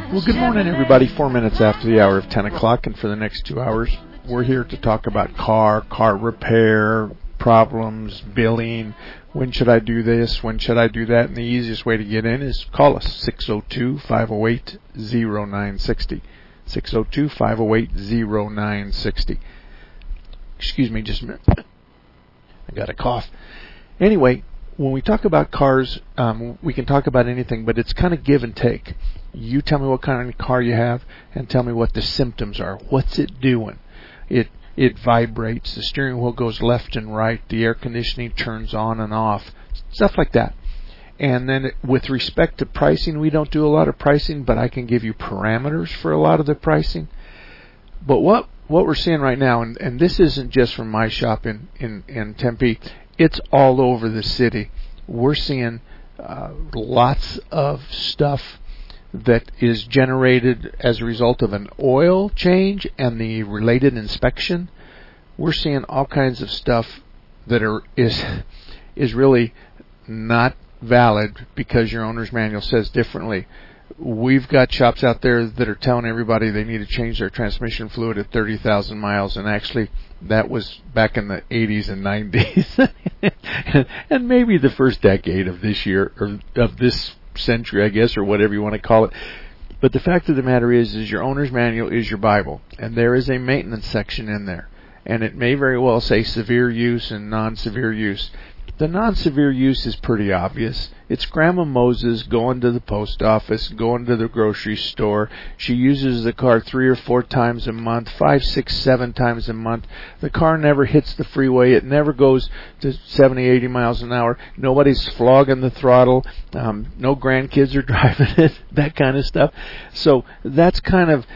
Well, good morning, everybody. 4 minutes after the hour of 10 o'clock, and for the next 2 hours, we're here to talk about car repair, problems, billing. When should I do this? When should I do that? And the easiest way to get in is call us, 602-508-0960. 602-508-0960. Excuse me just a minute. I got a cough. Anyway, when we talk about cars, we can talk about anything, but it's kind of give and take. You tell me what kind of car you have, and tell me what the symptoms are. What's it doing? It vibrates. The steering wheel goes left and right. The air conditioning turns on and off. Stuff like that. And then with respect to pricing, we don't do a lot of pricing, but I can give you parameters for a lot of the pricing. But what we're seeing right now, and this isn't just from my shop in Tempe, it's all over the city. We're seeing lots of stuff that is generated as a result of an oil change and the related inspection. We're seeing all kinds of stuff that is really not valid because your owner's manual says differently. We've got shops out there that are telling everybody they need to change their transmission fluid at 30,000 miles, and actually that was back in the 80s and 90s, and maybe the first decade of this year, or of this century, I guess, or whatever you want to call it. But the fact of the matter is your owner's manual is your Bible, and there is a maintenance section in there, and it may very well say severe use and non-severe use. The non-severe use is pretty obvious. It's Grandma Moses going to the post office, going to the grocery store. She uses the car 3 or 4 times a month, 5, 6, 7 times a month. The car never hits the freeway. It never goes to 70, 80 miles an hour. Nobody's flogging the throttle. No grandkids are driving it, that kind of stuff. So that's kind of,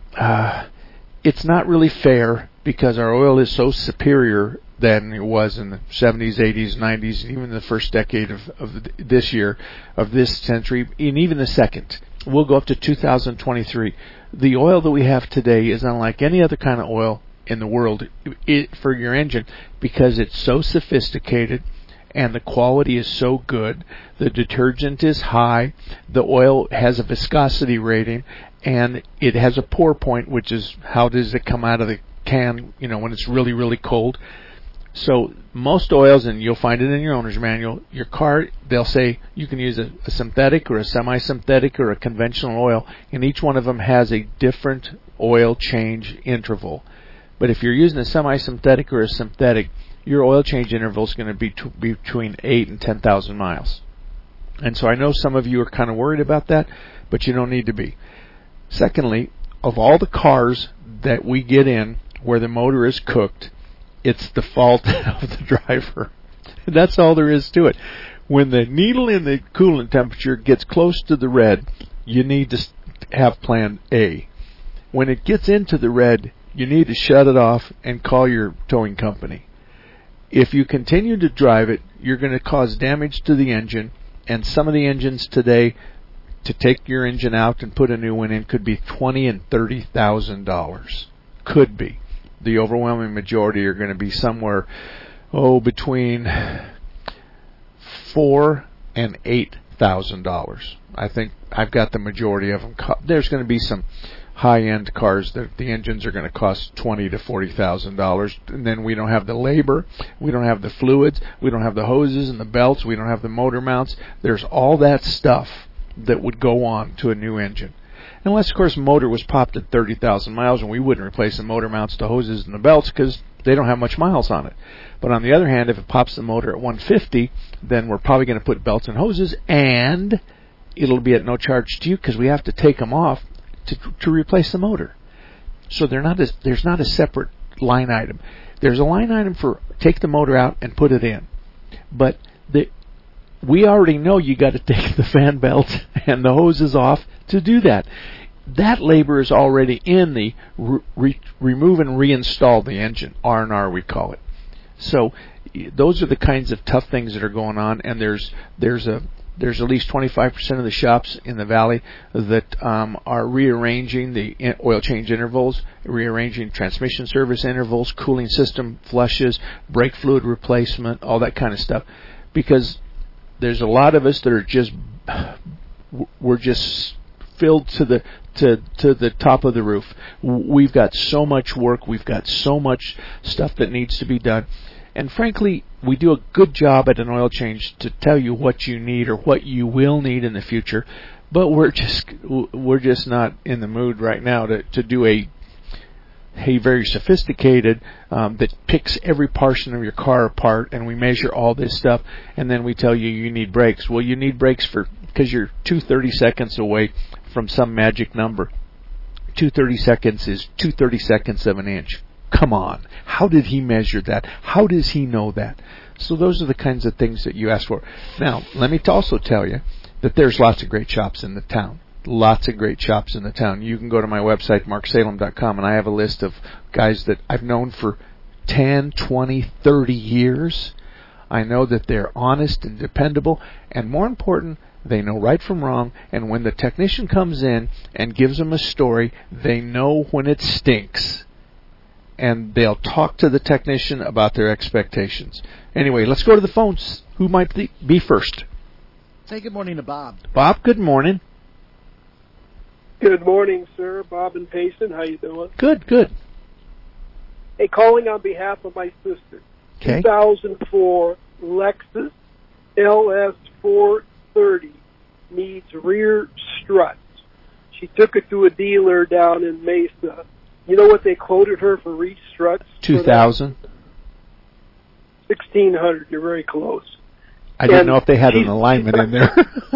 it's not really fair because our oil is so superior than it was in the 70s, 80s, 90s, and even the first decade of this year, of this century, and even the second. We'll go up to 2023. The oil that we have today is unlike any other kind of oil in the world for your engine because it's so sophisticated and the quality is so good. The detergent is high. The oil has a viscosity rating, and it has a pour point, which is how does it come out of the can, when it's really, really cold. So most oils, and you'll find it in your owner's manual, your car, they'll say you can use a synthetic or a semi-synthetic or a conventional oil, and each one of them has a different oil change interval. But if you're using a semi-synthetic or a synthetic, your oil change interval is going to be between 8 and 10,000 miles. And so I know some of you are kind of worried about that, but you don't need to be. Secondly, of all the cars that we get in where the motor is cooked, it's the fault of the driver. That's all there is to it. When the needle in the coolant temperature gets close to the red, you need to have plan A. When it gets into the red, you need to shut it off and call your towing company. If you continue to drive it, you're going to cause damage to the engine, and some of the engines today, to take your engine out and put a new one in, could be $20,000 and $30,000. Could be. The overwhelming majority are going to be somewhere, between $4,000 and $8,000. I think I've got the majority of them. There's going to be some high-end cars that the engines are going to cost $20,000 to $40,000, and then we don't have the labor, we don't have the fluids, we don't have the hoses and the belts, we don't have the motor mounts. There's all that stuff that would go on to a new engine. Unless, of course, the motor was popped at 30,000 miles, and we wouldn't replace the motor mounts, the hoses, and the belts because they don't have much miles on it. But on the other hand, if it pops the motor at 150, then we're probably going to put belts and hoses, and it'll be at no charge to you because we have to take them off to replace the motor. So there's not a separate line item. There's a line item for take the motor out and put it in. But we already know you got to take the fan belt and the hoses off to do that. That labor is already in the remove and reinstall the engine, R&R we call it. So those are the kinds of tough things that are going on, and there's at least 25% of the shops in the valley that are rearranging the oil change intervals, rearranging transmission service intervals, cooling system flushes, brake fluid replacement, all that kind of stuff, because there's a lot of us that are we're just filled to the top of the roof. We've got so much work. We've got so much stuff that needs to be done. And frankly, we do a good job at an oil change to tell you what you need or what you will need in the future. But we're just not in the mood right now to do a very sophisticated that picks every portion of your car apart, and we measure all this stuff, and then we tell you need brakes. Well, you need brakes because you're 2/30 seconds away from some magic number. 2/30 seconds is 2/30 seconds of an inch. Come on. How did he measure that? How does he know that? So those are the kinds of things that you ask for. Now, let me also tell you that there's lots of great shops in the town. Lots of great shops in the town. You can go to my website, marksalem.com, and I have a list of guys that I've known for 10, 20, 30 years. I know that they're honest and dependable, and more important, they know right from wrong, and when the technician comes in and gives them a story, they know when it stinks. And they'll talk to the technician about their expectations. Anyway, let's go to the phones. Who might be first? Say good morning to Bob. Bob, good morning. Good morning, sir. Bob and Payson. How you doing? Good, good. Hey, calling on behalf of my sister. Okay. 2004 Lexus LS430 needs rear struts. She took it to a dealer down in Mesa. You know what they quoted her for rear struts? 2,000. 1,600. You're very close. I didn't know if they had an alignment in there.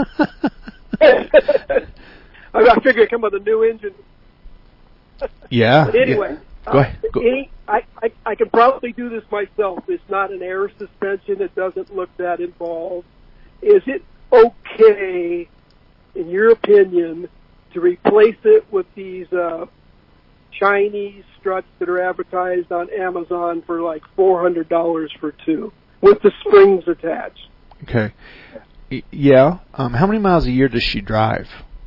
I figured it'd come with a new engine. Yeah. But anyway, yeah. Go ahead. I can probably do this myself. It's not an air suspension. It doesn't look that involved. Is it okay, in your opinion, to replace it with these Chinese struts that are advertised on Amazon for like $400 for two, with the springs attached? Okay. Yeah. How many miles a year does she drive?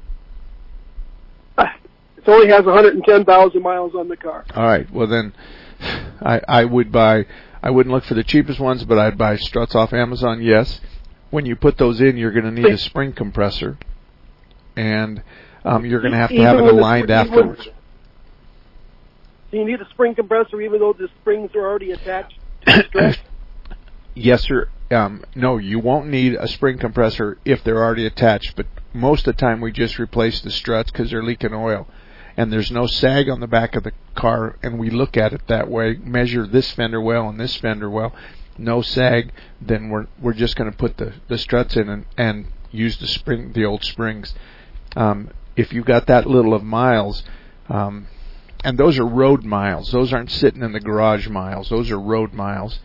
It only has 110,000 miles on the car. All right. Well, then I wouldn't look for the cheapest ones, but I'd buy struts off Amazon, yes. When you put those in, you're going to need a spring compressor, and you're going to have it aligned afterwards. Do you need a spring compressor even though the springs are already attached to the strut? Yes, sir. No, you won't need a spring compressor if they're already attached, but most of the time we just replace the struts because they're leaking oil. And there's no sag on the back of the car, and we look at it that way, measure this fender well and this fender well, no sag, then we're just going to put the struts in and use the old springs. If you got that little of miles, and those are road miles, those aren't sitting in the garage miles, those are road miles.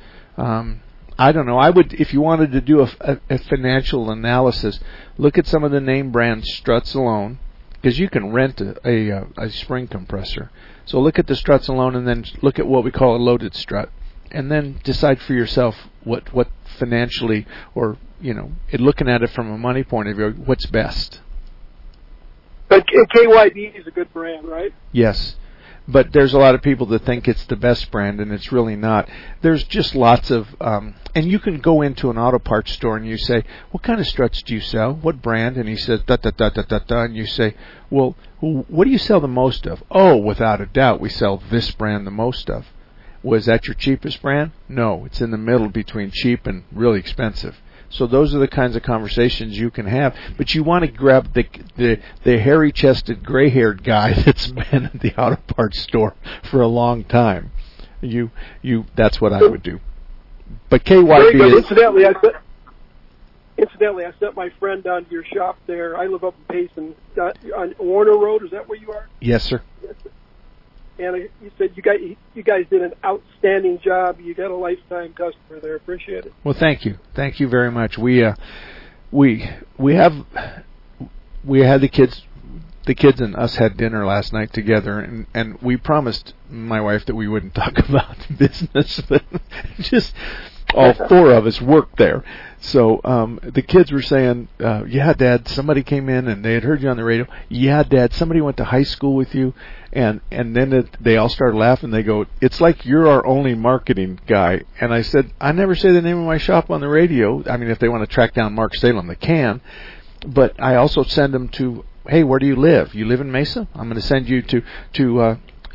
I don't know. I would, if you wanted to do a financial analysis, look at some of the name brand struts alone, because you can rent a spring compressor. So look at the struts alone, and then look at what we call a loaded strut, and then decide for yourself what financially, or looking at it from a money point of view, what's best. But KYB is a good brand, right? Yes. But there's a lot of people that think it's the best brand, and it's really not. There's just lots of, and you can go into an auto parts store and you say, what kind of struts do you sell? What brand? And he says, da-da-da-da-da-da, and you say, well, what do you sell the most of? Oh, without a doubt, we sell this brand the most of. Was that your cheapest brand? No, it's in the middle between cheap and really expensive. So those are the kinds of conversations you can have. But you want to grab the hairy-chested, gray-haired guy that's been at the auto parts store for a long time. That's what I would do. But KYB is... Incidentally, I sent my friend down to your shop there. I live up in Payson on Warner Road. Is that where you are? Yes, sir. Yes, sir. And you said you guys did an outstanding job. You got a lifetime customer there. Appreciate it. Well, thank you very much. We had the kids and us had dinner last night together, and we promised my wife that we wouldn't talk about business, but just all four of us worked there. So the kids were saying, yeah, Dad, somebody came in and they had heard you on the radio. Yeah, Dad, somebody went to high school with you. And then they all started laughing. They go, it's like you're our only marketing guy. And I said, I never say the name of my shop on the radio. I mean, if they want to track down Mark Salem, they can. But I also send them to hey, where do you live? You live in Mesa? I'm going to send you to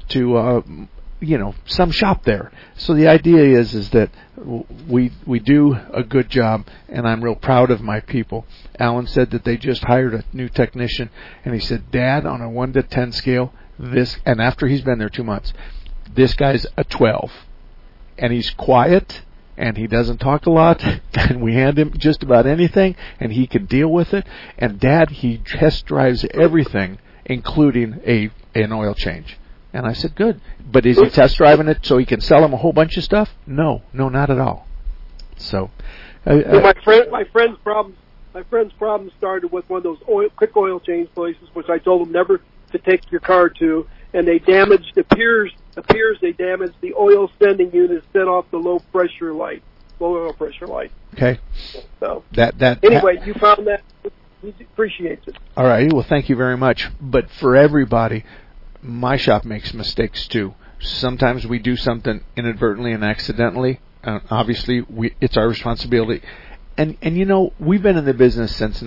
some shop there. So the idea is that we do a good job, and I'm real proud of my people. Alan said that they just hired a new technician, and he said, Dad, on a 1 to 10 scale, and after he's been there 2 months, this guy's a 12, and he's quiet, and he doesn't talk a lot, and we hand him just about anything, and he can deal with it. And Dad, he test drives everything, including an oil change. And I said, good. But is he test driving it so he can sell him a whole bunch of stuff? No, not at all. So, my friend's problem started with one of those quick oil change places, which I told him never to take your car to, and they damaged appears they damaged the oil sending unit, set off the low oil pressure light. Okay. So that anyway, you found that. He appreciates it. All right. Well, thank you very much. But for everybody, my shop makes mistakes too. Sometimes we do something inadvertently and accidentally. Obviously, it's our responsibility. And we've been in the business since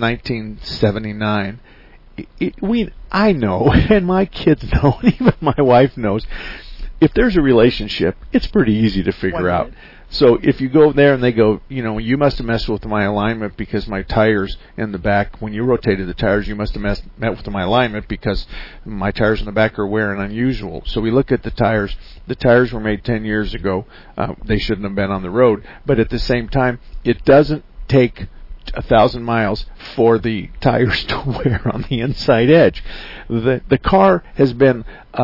1979. I know, and my kids know, and even my wife knows, if there's a relationship, it's pretty easy to figure out. So if you go there and they go, you must have messed with my alignment because my tires in the back, when you rotated the tires, you must have met with my alignment because my tires in the back are wearing unusual. So we look at the tires. The tires were made 10 years ago. They shouldn't have been on the road. But at the same time, it doesn't take 1,000 miles for the tires to wear on the inside edge. The car has been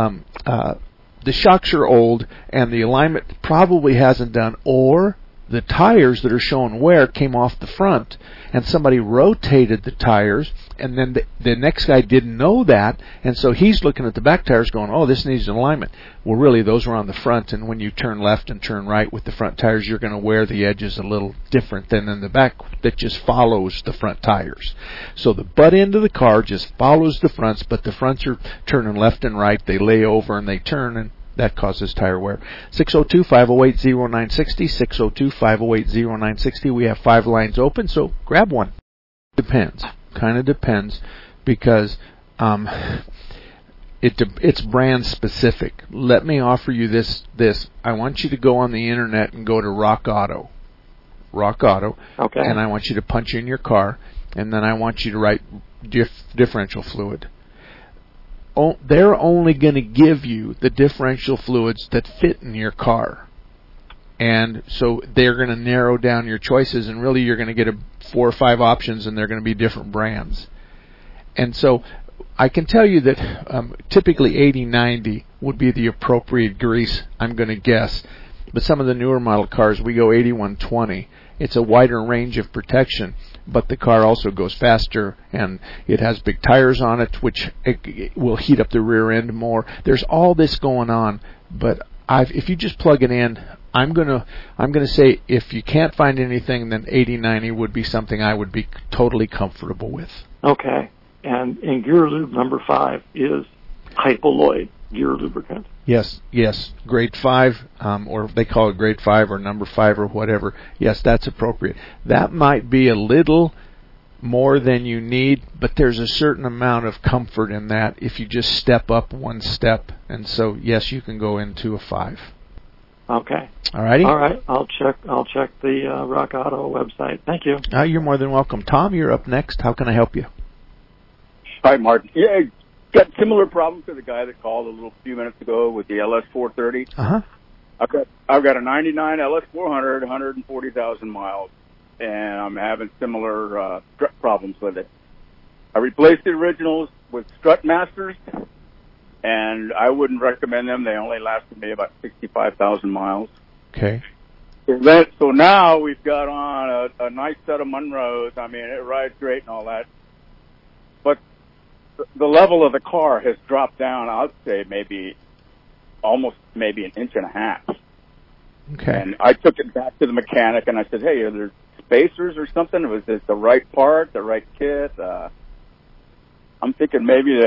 the shocks are old, and the alignment probably hasn't done, or the tires that are showing wear came off the front, and somebody rotated the tires, and then the next guy didn't know that, and so he's looking at the back tires going, oh, this needs an alignment. Well, really, those were on the front, and when you turn left and turn right with the front tires, you're going to wear the edges a little different than in the back that just follows the front tires. So the butt end of the car just follows the fronts, but the fronts are turning left and right. They lay over and they turn, and that causes tire wear. 602-508-0960, 602-508-0960. We have 5 lines open, so grab one. Depends. Kind of depends because it's brand specific. Let me offer you this. I want you to go on the internet and go to Rock Auto. Okay. And I want you to punch in your car, and then I want you to write differential fluid. They're only going to give you the differential fluids that fit in your car. And so they're going to narrow down your choices, and really you're going to get 4 or 5 options, and they're going to be different brands. And so I can tell you that typically 80-90 would be the appropriate grease, I'm going to guess. But some of the newer model cars, we go 81-20. It's a wider range of protection, but the car also goes faster, and it has big tires on it, which it will heat up the rear end more. There's all this going on, but if you just plug it in, I'm gonna say if you can't find anything, then 80-90 would be something I would be totally comfortable with. Okay, and Gear Lube number 5 is Hypaloid gear lubricant. Yes, grade 5, or they call it grade 5 or number 5 or whatever. Yes, that's appropriate. That might be a little more than you need, but there's a certain amount of comfort in that if you just step up one step. And so, yes, you can go into a 5. Okay. All righty. All right. I'll check the Rock Auto website. Thank you. You're more than welcome. Tom, you're up next. How can I help you? Hi, Martin. Yeah, got similar problems to the guy that called a few minutes ago with the LS430. Uh-huh. I've got a 99 LS400, 140,000 miles, and I'm having similar strut problems with it. I replaced the originals with Strut Masters, and I wouldn't recommend them. They only lasted me about 65,000 miles. Okay. So now we've got on a nice set of Monroes. I mean, it rides great and all that. But the level of the car has dropped down, I'd say almost an inch and a half. Okay. And I took it back to the mechanic, and I said, hey, are there spacers or something? Was it the right part, the right kit? I'm thinking maybe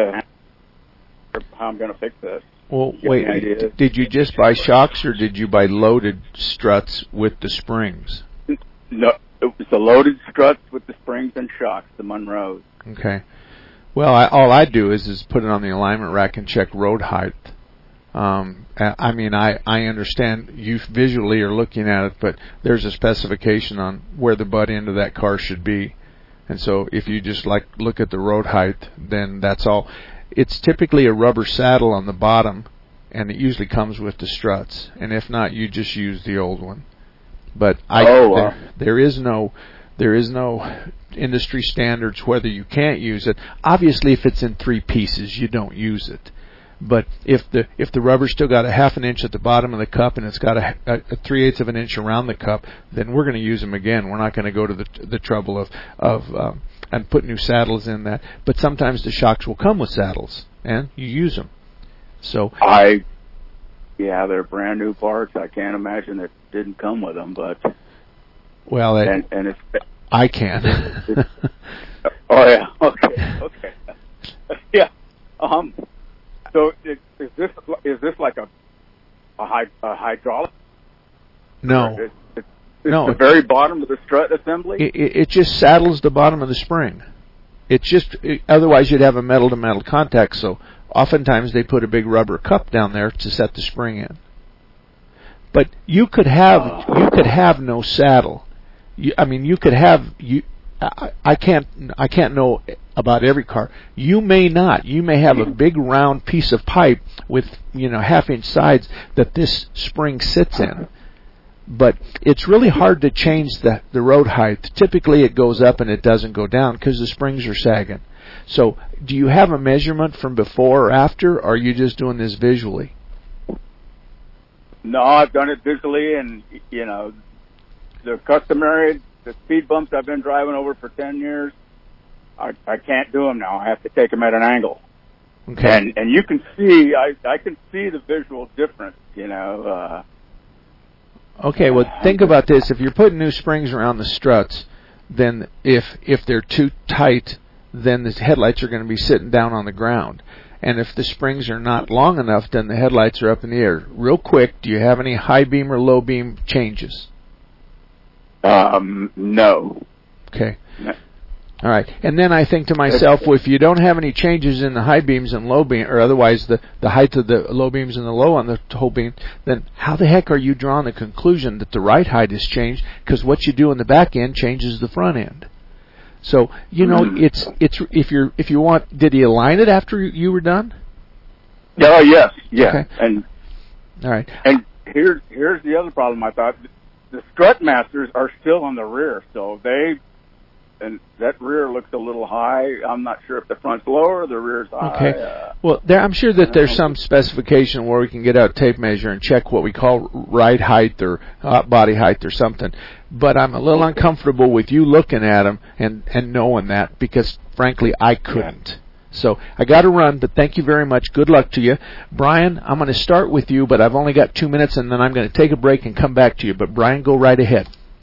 how I'm going to fix this. Well, wait, did you just buy shocks, or did you buy loaded struts with the springs? No, it was the loaded struts with the springs and shocks, the Monroes. Okay. Well, all I do is put it on the alignment rack and check road height. I mean, I understand you visually are looking at it, but there's a specification on where the butt end of that car should be. And so if you just look at the road height, then that's all. It's typically a rubber saddle on the bottom, and it usually comes with the struts. And if not, you just use the old one. But there is no industry standards whether you can't use it. Obviously, if it's in 3 pieces, you don't use it. But if the rubber's still got a half an inch at the bottom of the cup and it's got a 3/8 of an inch around the cup, then we're going to use them again. We're not going to go to the trouble of and put new saddles in that. But sometimes the shocks will come with saddles, and you use them. So they're brand new parts. I can't imagine it didn't come with them, but and it's I can. Oh yeah, okay, yeah. So is this like a hydraulic? No. It's the very bottom of the strut assembly? It just saddles the bottom of the spring. Otherwise you'd have a metal-to-metal contact, so oftentimes they put a big rubber cup down there to set the spring in. But you could have no saddle. I can't know about every car. You may not. You may have a big round piece of pipe with 1/2-inch sides that this spring sits in. But it's really hard to change the road height. Typically it goes up and it doesn't go down because the springs are sagging. So do you have a measurement from before or after, or are you just doing this visually? No, I've done it visually, and they're customary. The speed bumps I've been driving over for 10 years, I can't do them now. I have to take them at an angle. Okay. And you can see, I can see the visual difference, Okay, well, think about this. If you're putting new springs around the struts, then if they're too tight, then the headlights are going to be sitting down on the ground. And if the springs are not long enough, then the headlights are up in the air. Real quick, do you have any high beam or low beam changes? No. Okay. No. All right. And then I think to myself, well, if you don't have any changes in the high beams and low beam, or otherwise the height of the low beams and the low on the whole beam, then how the heck are you drawing the conclusion that the right height has changed? Because what you do in the back end changes the front end. So it's if you want, did he align it after you were done? Oh yes, yeah. Okay. And all right. And here's the other problem. I thought the strut masters are still on the rear, so and that rear looks a little high. I'm not sure if the front's lower or the rear's high. Okay. Well, I'm sure that there's some specification where we can get out a tape measure and check what we call ride height or body height or something. But I'm a little uncomfortable with you looking at them and knowing that because, frankly, I couldn't. So I got to run, but thank you very much. Good luck to you. Brian, I'm going to start with you, but I've only got 2 minutes, and then I'm going to take a break and come back to you. But, Brian, go right ahead.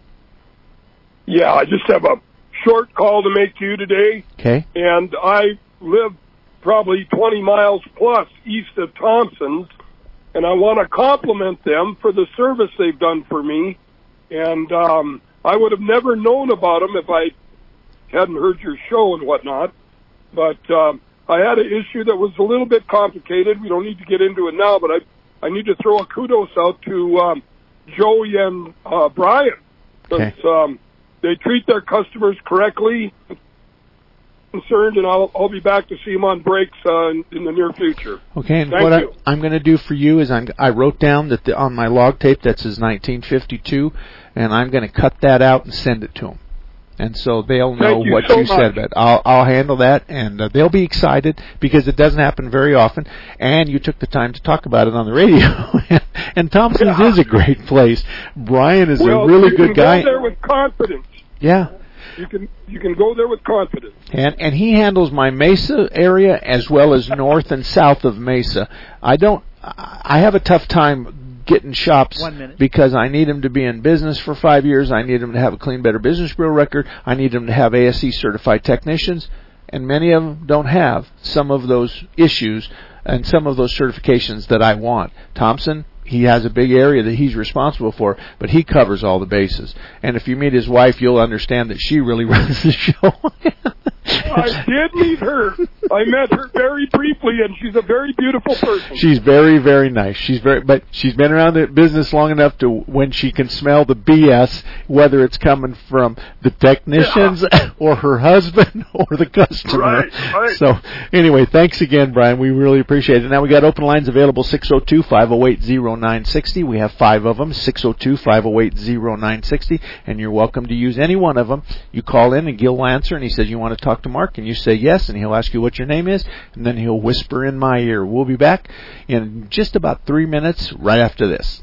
Yeah, I just have a short call to make to you today. Okay. And I live probably 20 miles plus east of Thompson's, and I want to compliment them for the service they've done for me. And I would have never known about them if I hadn't heard your show and whatnot. But I had an issue that was a little bit complicated. We don't need to get into it now, but I need to throw a kudos out to Joey and Brian. Because they treat their customers correctly. Concerned, and I'll be back to see them on breaks in the near future. Okay, and Thank what you. I'm going to do for you is I wrote down that on my log tape that says 1952, and I'm going to cut that out and send it to them. And so they'll know Thank you what so you said. much. But I'll handle that, and they'll be excited because it doesn't happen very often. And you took the time to talk about it on the radio. And Thompson's is a great place. Brian is a really good guy. You can go there with confidence. Yeah. You can go there with confidence. And he handles my Mesa area as well as north and south of Mesa. I have a tough time getting shops 1 minute. because I need them to be in business for 5 years. I need them to have a Clean Better Business Bureau record. I need them to have ASE certified technicians, and many of them don't have some of those issues and some of those certifications that I want. Thompson, he has a big area that he's responsible for, but he covers all the bases. And if you meet his wife, you'll understand that she really runs the show. I did meet her. I met her very briefly, and she's a very beautiful person. She's very, very nice. But she's been around the business long enough to when she can smell the BS, whether it's coming from the technicians or her husband or the customer. Right. So anyway, thanks again, Brian. We really appreciate it. Now we got open lines available, 602-508-0960. We have 5 of them, 602-508-0960, and you're welcome to use any one of them. You call in and Gil will answer, and he says you want to talk to Mark, and you say yes, and he'll ask you what your name is, and then he'll whisper in my ear. We'll be back in just about 3 minutes right after this.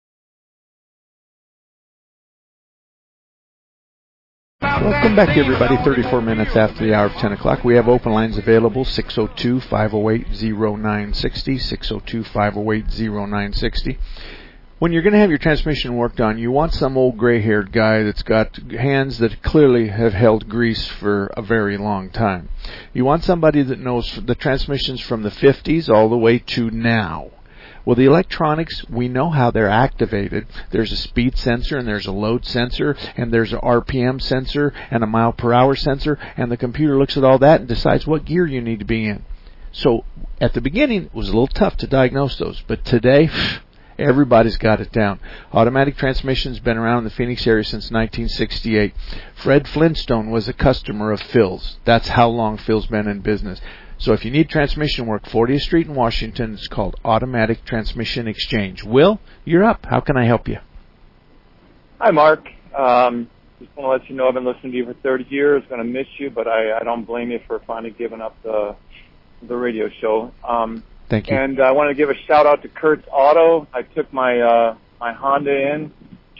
Welcome back, everybody. 34 minutes after the hour of 10 o'clock. We have open lines available, 602-508-0960, 602-508-0960. When you're going to have your transmission worked on, you want some old gray-haired guy that's got hands that clearly have held grease for a very long time. You want somebody that knows the transmissions from the 50s all the way to now. Well, the electronics, we know how they're activated. There's a speed sensor, and there's a load sensor, and there's an RPM sensor, and a mile per hour sensor, and the computer looks at all that and decides what gear you need to be in. So at the beginning, it was a little tough to diagnose those, but today, everybody's got it down. Automatic transmission's been around in the Phoenix area since 1968. Fred Flintstone was a customer of Phil's. That's how long Phil's been in business. So if you need transmission work, 40th Street in Washington, it's called Automatic Transmission Exchange. Will, you're up. How can I help you? Hi, Mark. Just want to let you know I've been listening to you for 30 years. Going to miss you, but I don't blame you for finally giving up the radio show. Thank you. And I want to give a shout out to Kurt's Auto. I took my my Honda in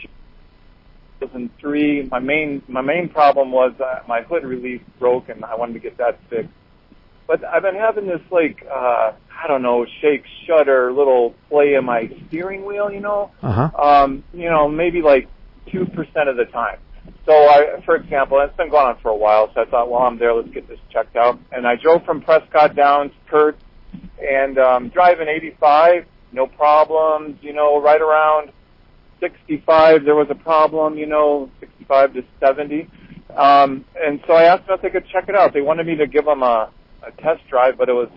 2003. My main problem was my hood release broke, and I wanted to get that fixed. But I've been having this I don't know, shake, shudder, little play in my steering wheel. Maybe like 2% of the time. So for example, it's been going on for a while. So I thought, well, I'm there. Let's get this checked out. And I drove from Prescott down to Kurt's. And driving 85, no problems, right around 65, there was a problem, 65 to 70. And so I asked them if they could check it out. They wanted me to give them a test drive, but it was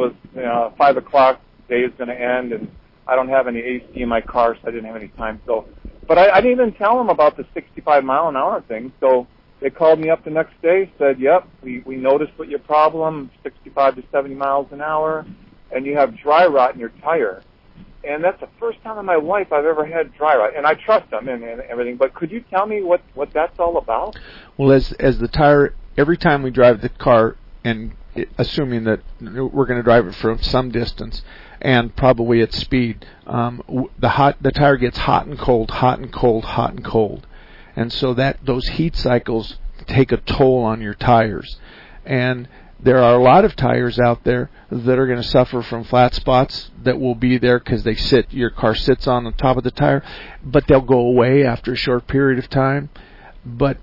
5 o'clock, day is going to end, and I don't have any AC in my car, so I didn't have any time. But I didn't even tell them about the 65 mile an hour thing. So they called me up the next day, said, yep, we noticed what your problem, 65 to 70 miles an hour, and you have dry rot in your tire. And that's the first time in my life I've ever had dry rot. And I trust them and everything, but could you tell me what that's all about? Well, as the tire, every time we drive the car, and assuming that we're going to drive it for some distance, and probably at speed, the tire gets hot and cold, hot and cold, hot and cold. And so those heat cycles take a toll on your tires. And there are a lot of tires out there that are going to suffer from flat spots that will be there because your car sits on the top of the tire, but they'll go away after a short period of time. But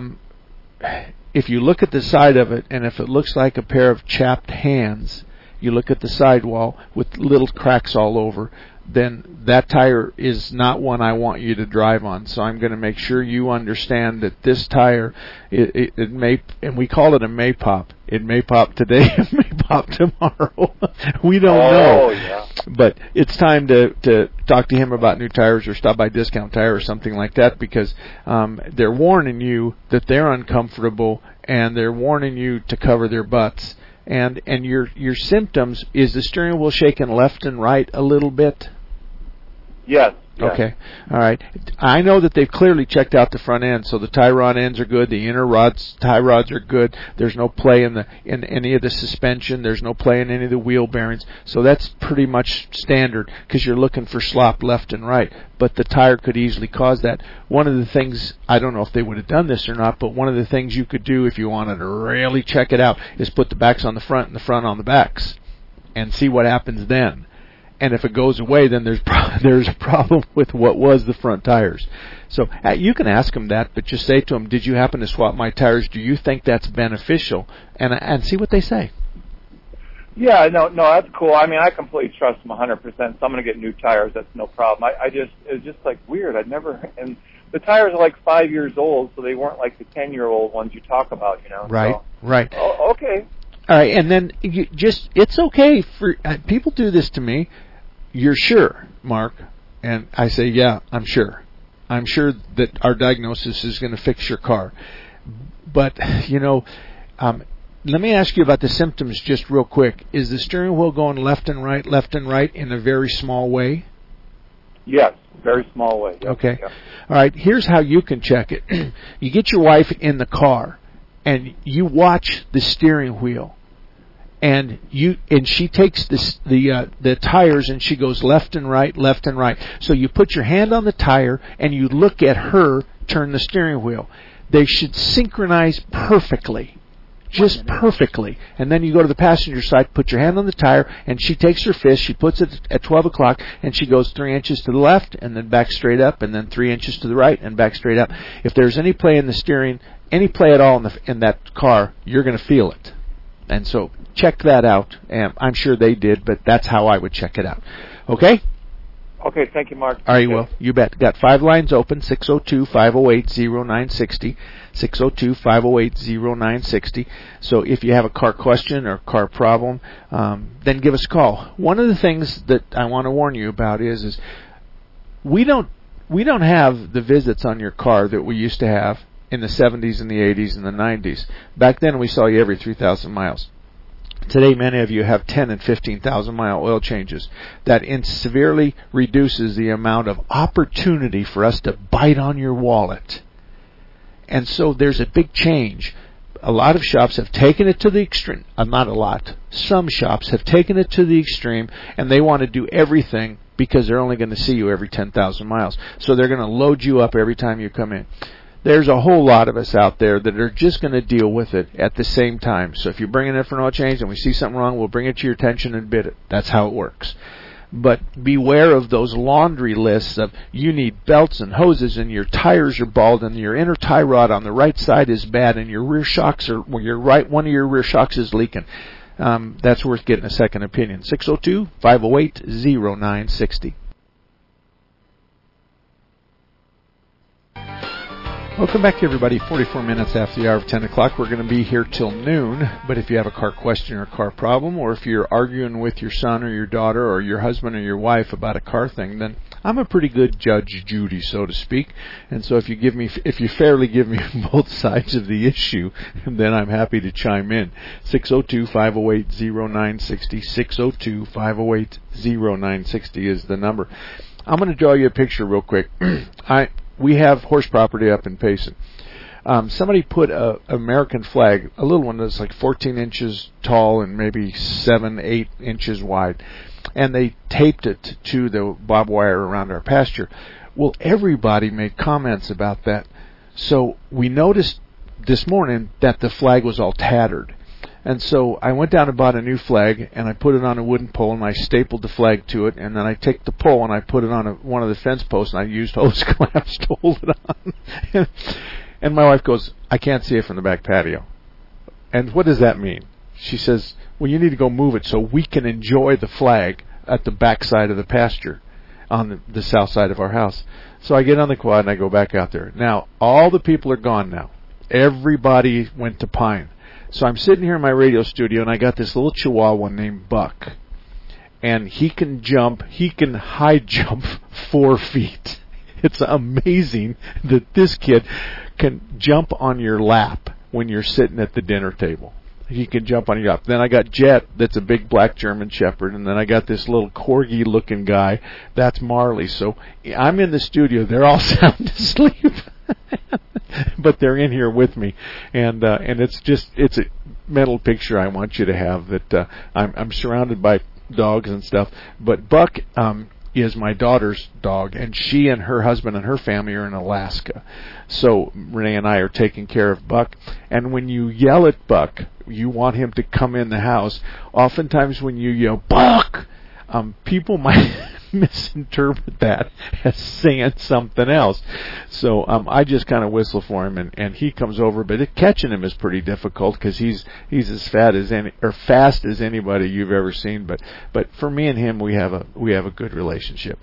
if you look at the side of it, and if it looks like a pair of chapped hands, you look at the sidewall with little cracks all over, then that tire is not one I want you to drive on. So I'm going to make sure you understand that this tire, it may, and we call it a may pop. It may pop today, it may pop tomorrow. We don't know. Yeah. But it's time to talk to him about new tires or stop by Discount Tire or something like that, because they're warning you that they're uncomfortable, and they're warning you to cover their butts. And your symptoms, is the steering wheel shaking left and right a little bit? Yes. Okay. All right. I know that they've clearly checked out the front end, so the tie rod ends are good. The inner tie rods are good. There's no play in any of the suspension. There's no play in any of the wheel bearings. So that's pretty much standard because you're looking for slop left and right. But the tire could easily cause that. One of the things, I don't know if they would have done this or not, but one of the things you could do if you wanted to really check it out is put the backs on the front and the front on the backs and see what happens then. And if it goes away, then there's a problem with what was the front tires. So you can ask them that, but just say to them, did you happen to swap my tires? Do you think that's beneficial? And see what they say. Yeah, no, that's cool. I mean, I completely trust them 100%. So I'm going to get new tires. That's no problem. It's just like weird. And the tires are like 5 years old, so they weren't like the 10-year-old ones you talk about, Right, so. right. Oh, okay. All right, and then it's okay for people do this to me. You're sure, Mark? And I say, yeah, I'm sure. I'm sure that our diagnosis is going to fix your car. But, let me ask you about the symptoms just real quick. Is the steering wheel going left and right in a very small way? Yes, very small way. Yep. Okay. Yep. All right, here's how you can check it. You get your wife in the car, and you watch the steering wheel. And she takes the tires and she goes left and right. So you put your hand on the tire and you look at her turn the steering wheel. They should synchronize perfectly. Just perfectly. And then you go to the passenger side, put your hand on the tire, and she takes her fist, she puts it at 12 o'clock, and she goes 3 inches to the left, and then back straight up, and then 3 inches to the right, and back straight up. If there's any play in the steering, any play at all in that car, you're going to feel it. And so check that out. And I'm sure they did, but that's how I would check it out. Okay? Okay, thank you, Mark. All right, well, you bet. Got 5 lines open, 602-508-0960, 602-508-0960. So if you have a car question or car problem, then give us a call. One of the things that I want to warn you about is we don't have the visits on your car that we used to have in the 70s and the 80s and the 90s. Back then, we saw you every 3,000 miles. Today, many of you have 10 and 15,000 mile oil changes. That severely reduces the amount of opportunity for us to bite on your wallet. And so there's a big change. A lot of shops have taken it to the extreme. Not a lot. Some shops have taken it to the extreme, and they want to do everything because they're only going to see you every 10,000 miles. So they're going to load you up every time you come in. There's a whole lot of us out there that are just going to deal with it at the same time. So if you're bringing in for an oil change and we see something wrong, we'll bring it to your attention and bid it. That's how it works. But beware of those laundry lists of you need belts and hoses and your tires are bald and your inner tie rod on the right side is bad and your rear shocks one of your rear shocks is leaking. That's worth getting a second opinion. 602-508-0960. Welcome back, everybody. 44 minutes after the hour of 10 o'clock. We're going to be here till noon. But if you have a car question or a car problem, or if you're arguing with your son or your daughter or your husband or your wife about a car thing, then I'm a pretty good Judge Judy, so to speak. And so if you fairly give me both sides of the issue, then I'm happy to chime in. 602-508-0960. 602-508-0960 is the number. I'm going to draw you a picture real quick. We have horse property up in Payson. Somebody put an American flag, a little one that's like 14 inches tall and maybe 7-8 inches wide, and they taped it to the barbed wire around our pasture. Well, everybody made comments about that. So we noticed this morning that the flag was all tattered. And so I went down and bought a new flag, and I put it on a wooden pole, and I stapled the flag to it, and then I take the pole and I put it on one of the fence posts, and I used hose clamps to hold it on. And my wife goes, I can't see it from the back patio. And what does that mean? She says, well, you need to go move it so we can enjoy the flag at the back side of the pasture on the south side of our house. So I get on the quad, and I go back out there. Now, all the people are gone now. Everybody went to Pine. So I'm sitting here in my radio studio, and I got this little Chihuahua named Buck. And he can high jump 4 feet. It's amazing that this kid can jump on your lap when you're sitting at the dinner table. He can jump on your lap. Then I got Jet, that's a big black German Shepherd, and then I got this little corgi-looking guy, that's Marley. So I'm in the studio. They're all sound asleep. But they're in here with me, and it's a mental picture I want you to have that I'm surrounded by dogs and stuff. But Buck is my daughter's dog, and she and her husband and her family are in Alaska. So Renee and I are taking care of Buck. And when you yell at Buck, you want him to come in the house. Oftentimes when you yell, Buck, people might misinterpret that as saying something else. So I just kind of whistle for him, and he comes over. But catching him is pretty difficult because he's as fast as anybody you've ever seen. But for me and him, we have a good relationship.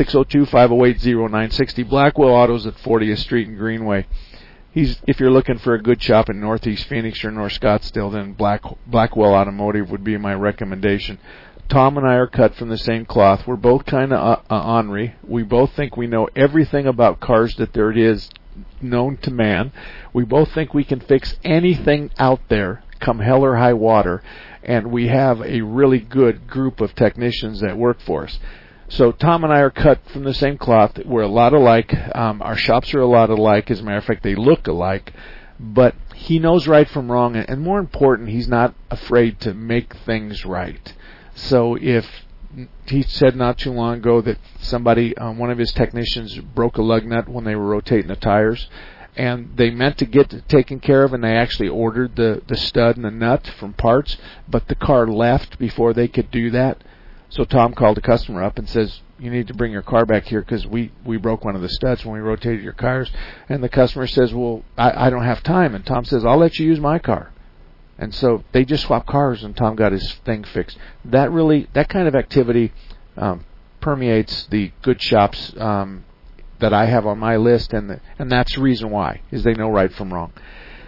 602-508-0960. Blackwell Autos at 40th Street and Greenway. If you're looking for a good shop in Northeast Phoenix or North Scottsdale, then Blackwell Automotive would be my recommendation. Tom and I are cut from the same cloth. We're both kind of ornery. We both think we know everything about cars that there is known to man. We both think we can fix anything out there, come hell or high water, and we have a really good group of technicians that work for us. So Tom and I are cut from the same cloth. We're a lot alike. Our shops are a lot alike. As a matter of fact, they look alike. But he knows right from wrong, and more important, he's not afraid to make things right. So if he said not too long ago that somebody, one of his technicians, broke a lug nut when they were rotating the tires, and they meant to get it taken care of, and they actually ordered the stud and the nut from parts, but the car left before they could do that. So Tom called the customer up and says, you need to bring your car back here because we broke one of the studs when we rotated your tires. And the customer says, well, I don't have time. And Tom says, I'll let you use my car. And so they just swapped cars, and Tom got his thing fixed. That kind of activity permeates the good shops that I have on my list, and that's the reason why, is they know right from wrong.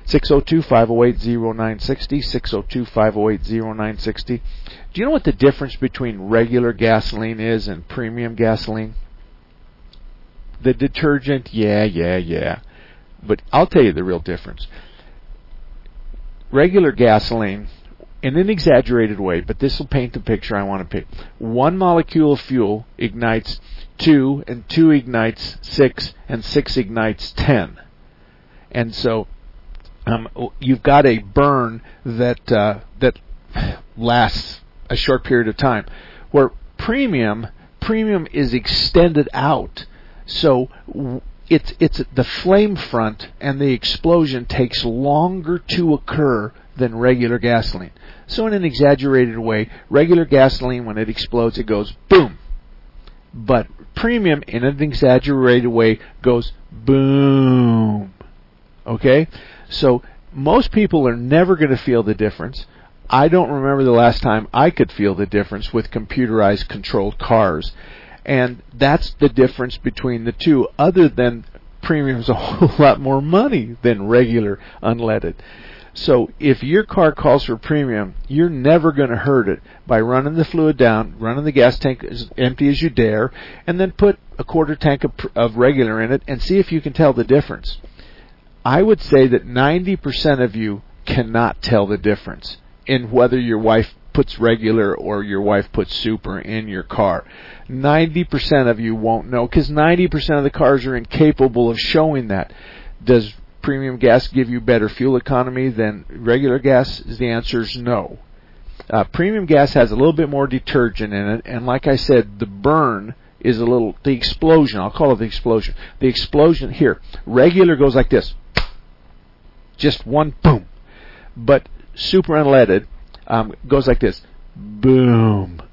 602-508-0960, 602-508-0960. Do you know what the difference between regular gasoline is and premium gasoline? The detergent, yeah. But I'll tell you the real difference. Regular gasoline, in an exaggerated way, but this will paint the picture I want to paint. One molecule of fuel ignites 2, and 2 ignites 6, and 6 ignites 10. And so you've got a burn that lasts a short period of time, where premium is extended out. So it's the flame front and the explosion takes longer to occur than regular gasoline. So in an exaggerated way, regular gasoline, when it explodes, it goes boom. But premium, in an exaggerated way, goes boom. Okay? So most people are never going to feel the difference. I don't remember the last time I could feel the difference with computerized controlled cars. And that's the difference between the two, other than premium's a whole lot more money than regular unleaded. So if your car calls for premium, you're never going to hurt it by running the fluid down, running the gas tank as empty as you dare, and then put a quarter tank of regular in it and see if you can tell the difference. I would say that 90% of you cannot tell the difference in whether your wife puts regular or your wife puts super in your car. 90% of you won't know, because 90% of the cars are incapable of showing that. Does premium gas give you better fuel economy than regular gas? The answer is no. Premium gas has a little bit more detergent in it, and like I said, the burn is the explosion. I'll call it the explosion. The explosion here, regular goes like this. Just one boom. But super unleaded goes like this. Boom.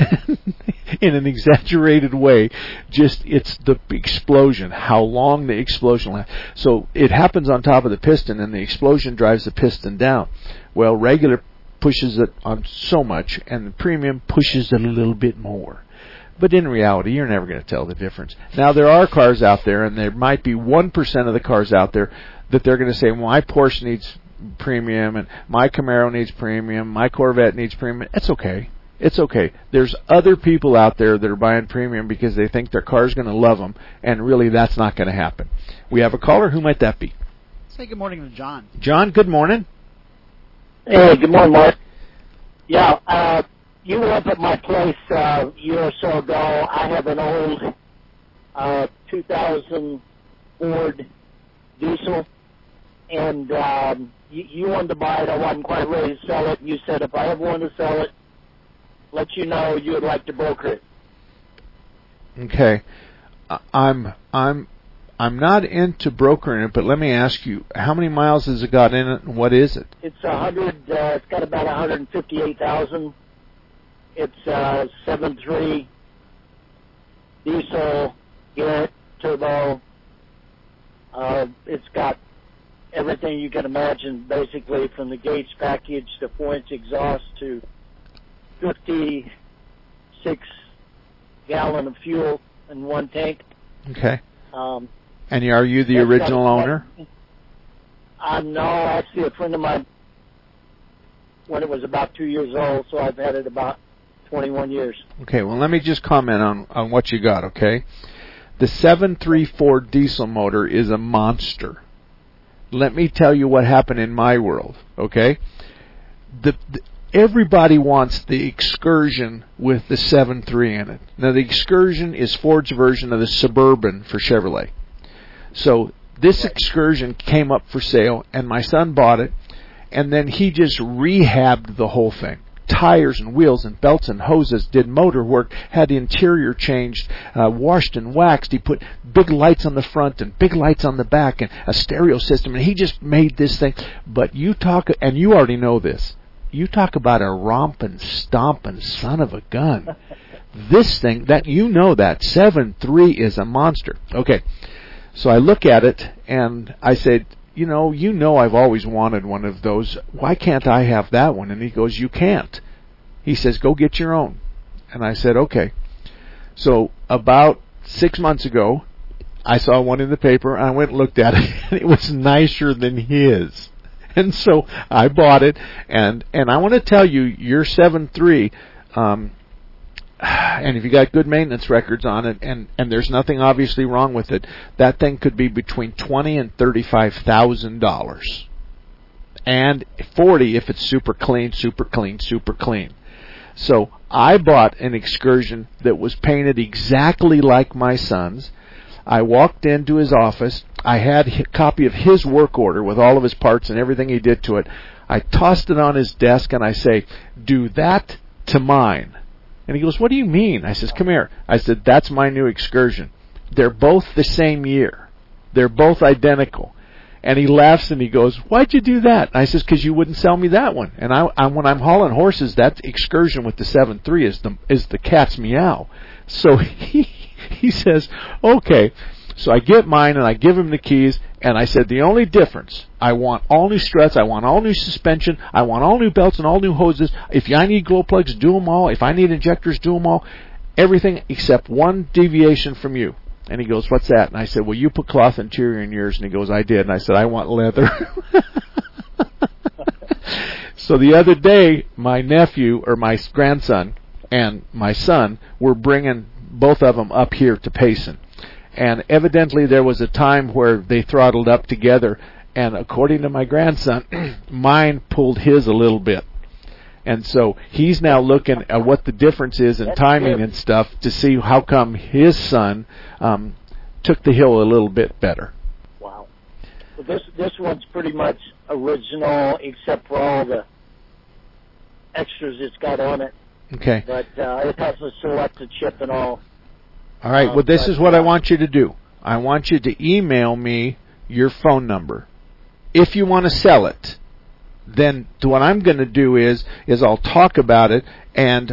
In an exaggerated way, it's the explosion, how long the explosion lasts. So it happens on top of the piston, and the explosion drives the piston down. Well, regular pushes it on so much, and the premium pushes it a little bit more. But in reality, you're never going to tell the difference. Now, there are cars out there, and there might be 1% of the cars out there that they're going to say, well, my Porsche needs premium, and my Camaro needs premium, my Corvette needs premium. It's okay. It's okay. There's other people out there that are buying premium because they think their car's going to love them, and really that's not going to happen. We have a caller. Who might that be? Say good morning to John. John, good morning. Hey, good morning, Mark. Yeah, you were up at my place a year or so ago. I have an old 2000 Ford diesel, and you wanted to buy it. I wasn't quite ready to sell it. You said if I ever wanted to sell it, let you know you would like to broker it. Okay, I'm not into brokering it, but let me ask you, how many miles has it got in it, and what is it? It's 100. It's got about 158,000. It's 7.3 diesel, gear, turbo. It's got everything you can imagine, basically, from the Gates package to 4-inch exhaust to 56-gallon of fuel in one tank. Okay. And are you the original owner? No, actually, a friend of mine, when it was about 2 years old, so I've had it about 21 years. Okay, well, let me just comment on what you got, okay? The 734 diesel motor is a monster. Let me tell you what happened in my world, okay? Everybody wants the Excursion with the 7.3 in it. Now, the Excursion is Ford's version of the Suburban for Chevrolet. So this Excursion came up for sale, and my son bought it, and then he just rehabbed the whole thing. Tires and wheels and belts and hoses, did motor work, had the interior changed, washed and waxed. He put big lights on the front and big lights on the back and a stereo system, and he just made this thing. But you talk, and you already know this, you talk about a romping, stomping son of a gun. This thing, that you know that 7.3 is a monster. Okay, so I look at it and I said, you know I've always wanted one of those. Why can't I have that one? And he goes, you can't. He says, go get your own. And I said, okay. So about 6 months ago, I saw one in the paper, and I went and looked at it, and it was nicer than his. And so I bought it, and I want to tell you, your 7.3, and if you got good maintenance records on it, and there's nothing obviously wrong with it, that thing could be between $20,000 and $35,000, and $40,000 if it's super clean, super clean, super clean. So I bought an Excursion that was painted exactly like my son's. I walked into his office. I had a copy of his work order with all of his parts and everything he did to it. I tossed it on his desk, and I say, do that to mine. And he goes, what do you mean? I says, come here. I said, that's my new Excursion. They're both the same year. They're both identical. And he laughs and he goes, why'd you do that? And I says, because you wouldn't sell me that one. And when I'm hauling horses, that Excursion with the 7.3 is the cat's meow. So he says, okay. So I get mine and I give him the keys, and I said, the only difference, I want all new struts, I want all new suspension, I want all new belts and all new hoses. If I need glow plugs, do them all. If I need injectors, do them all. Everything except one deviation from you. And he goes, what's that? And I said, well, you put cloth interior in yours. And he goes, I did. And I said, I want leather. So the other day, my nephew, or my grandson, and my son were bringing both of them up here to Payson. And evidently there was a time where they throttled up together, and according to my grandson, mine pulled his a little bit. And so he's now looking at what the difference is in timing and stuff to see how come his son took the hill a little bit better. Wow. Well, this one's pretty much original except for all the extras it's got on it. Okay. But it has a selected chip and all. All right, well, this is what I want you to do. I want you to email me your phone number. If you want to sell it, then what I'm going to do is I'll talk about it, and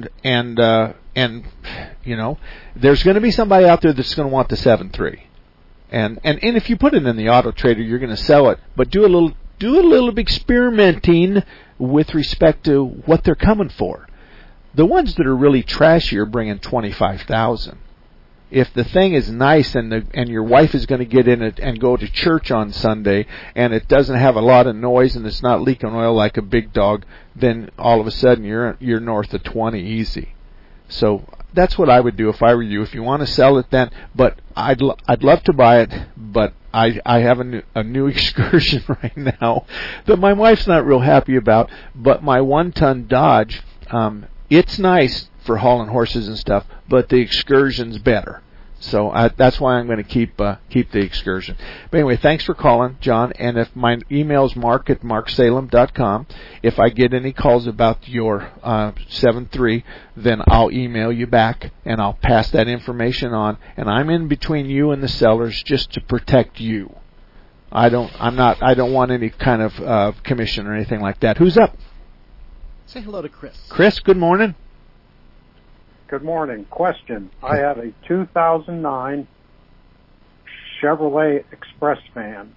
you know, there's going to be somebody out there that's going to want the 7.3. And if you put it in the Auto Trader, you're going to sell it, but do a little experimenting with respect to what they're coming for. The ones that are really trashy are bringing $25,000. If the thing is nice and your wife is going to get in it and go to church on Sunday, and it doesn't have a lot of noise and it's not leaking oil like a big dog, then all of a sudden you're north of 20 easy. So that's what I would do if I were you. If you want to sell it, then, but I'd love to buy it, but I have a new Excursion right now that my wife's not real happy about. But my 1-ton Dodge, it's nice for hauling horses and stuff, but the Excursion's better. So that's why I'm going to keep the Excursion. But anyway, thanks for calling, John. And if my email's mark@marksalem.com, if I get any calls about your 7.3, then I'll email you back and I'll pass that information on. And I'm in between you and the sellers just to protect you. I don't want any kind of commission or anything like that. Who's up? Say hello to Chris. Chris, good morning. Good morning. Question. I have a 2009 Chevrolet Express van,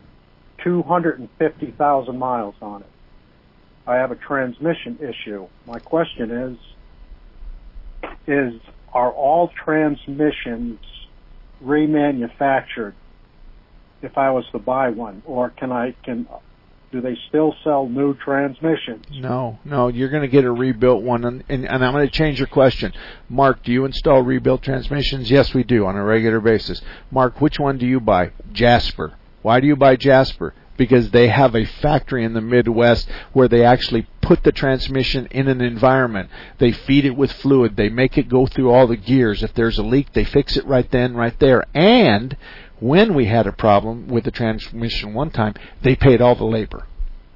250,000 miles on it. I have a transmission issue. My question are all transmissions remanufactured if I was to buy one, or do they still sell new transmissions? No, you're going to get a rebuilt one, and I'm going to change your question. Mark, do you install rebuilt transmissions? Yes, we do on a regular basis. Mark, which one do you buy? Jasper. Why do you buy Jasper? Because they have a factory in the Midwest where they actually put the transmission in an environment. They feed it with fluid. They make it go through all the gears. If there's a leak, they fix it right then, right there. And when we had a problem with the transmission one time, they paid all the labor.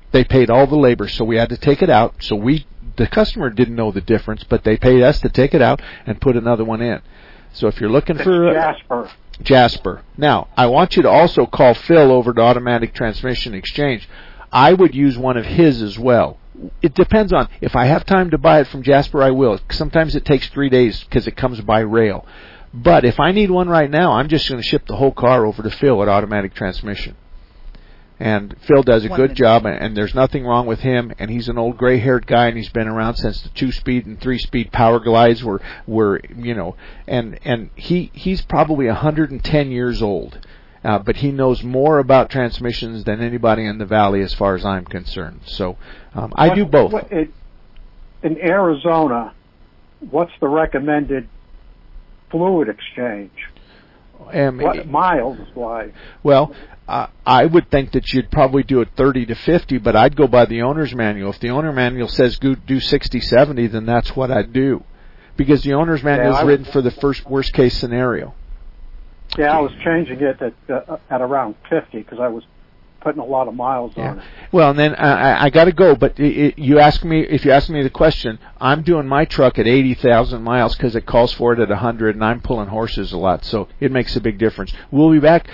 So we had to take it out. So the customer didn't know the difference, but they paid us to take it out and put another one in. So if you're looking for Jasper. Now, I want you to also call Phil over to Automatic Transmission Exchange. I would use one of his as well. It depends on, if I have time to buy it from Jasper, I will. Sometimes it takes 3 days because it comes by rail. But if I need one right now, I'm just going to ship the whole car over to Phil at Automatic Transmission. And Phil does a good job, and there's nothing wrong with him, and he's an old gray-haired guy, and he's been around since the 2-speed and 3-speed Power Glides were and he's probably 110 years old, but he knows more about transmissions than anybody in the valley as far as I'm concerned. So I do both. In Arizona, what's the recommended fluid exchange? What miles-wise? Well, I would think that you'd probably do it 30 to 50, but I'd go by the owner's manual. If the owner manual says do 60, 70, then that's what I'd do. Because the owner's manual is written for the worst case scenario. Yeah, I was changing it at around 50 because I was putting a lot of miles on it. Well, and then I got to go, but if you ask me the question, I'm doing my truck at 80,000 miles because it calls for it at 100, and I'm pulling horses a lot, so it makes a big difference. We'll be back,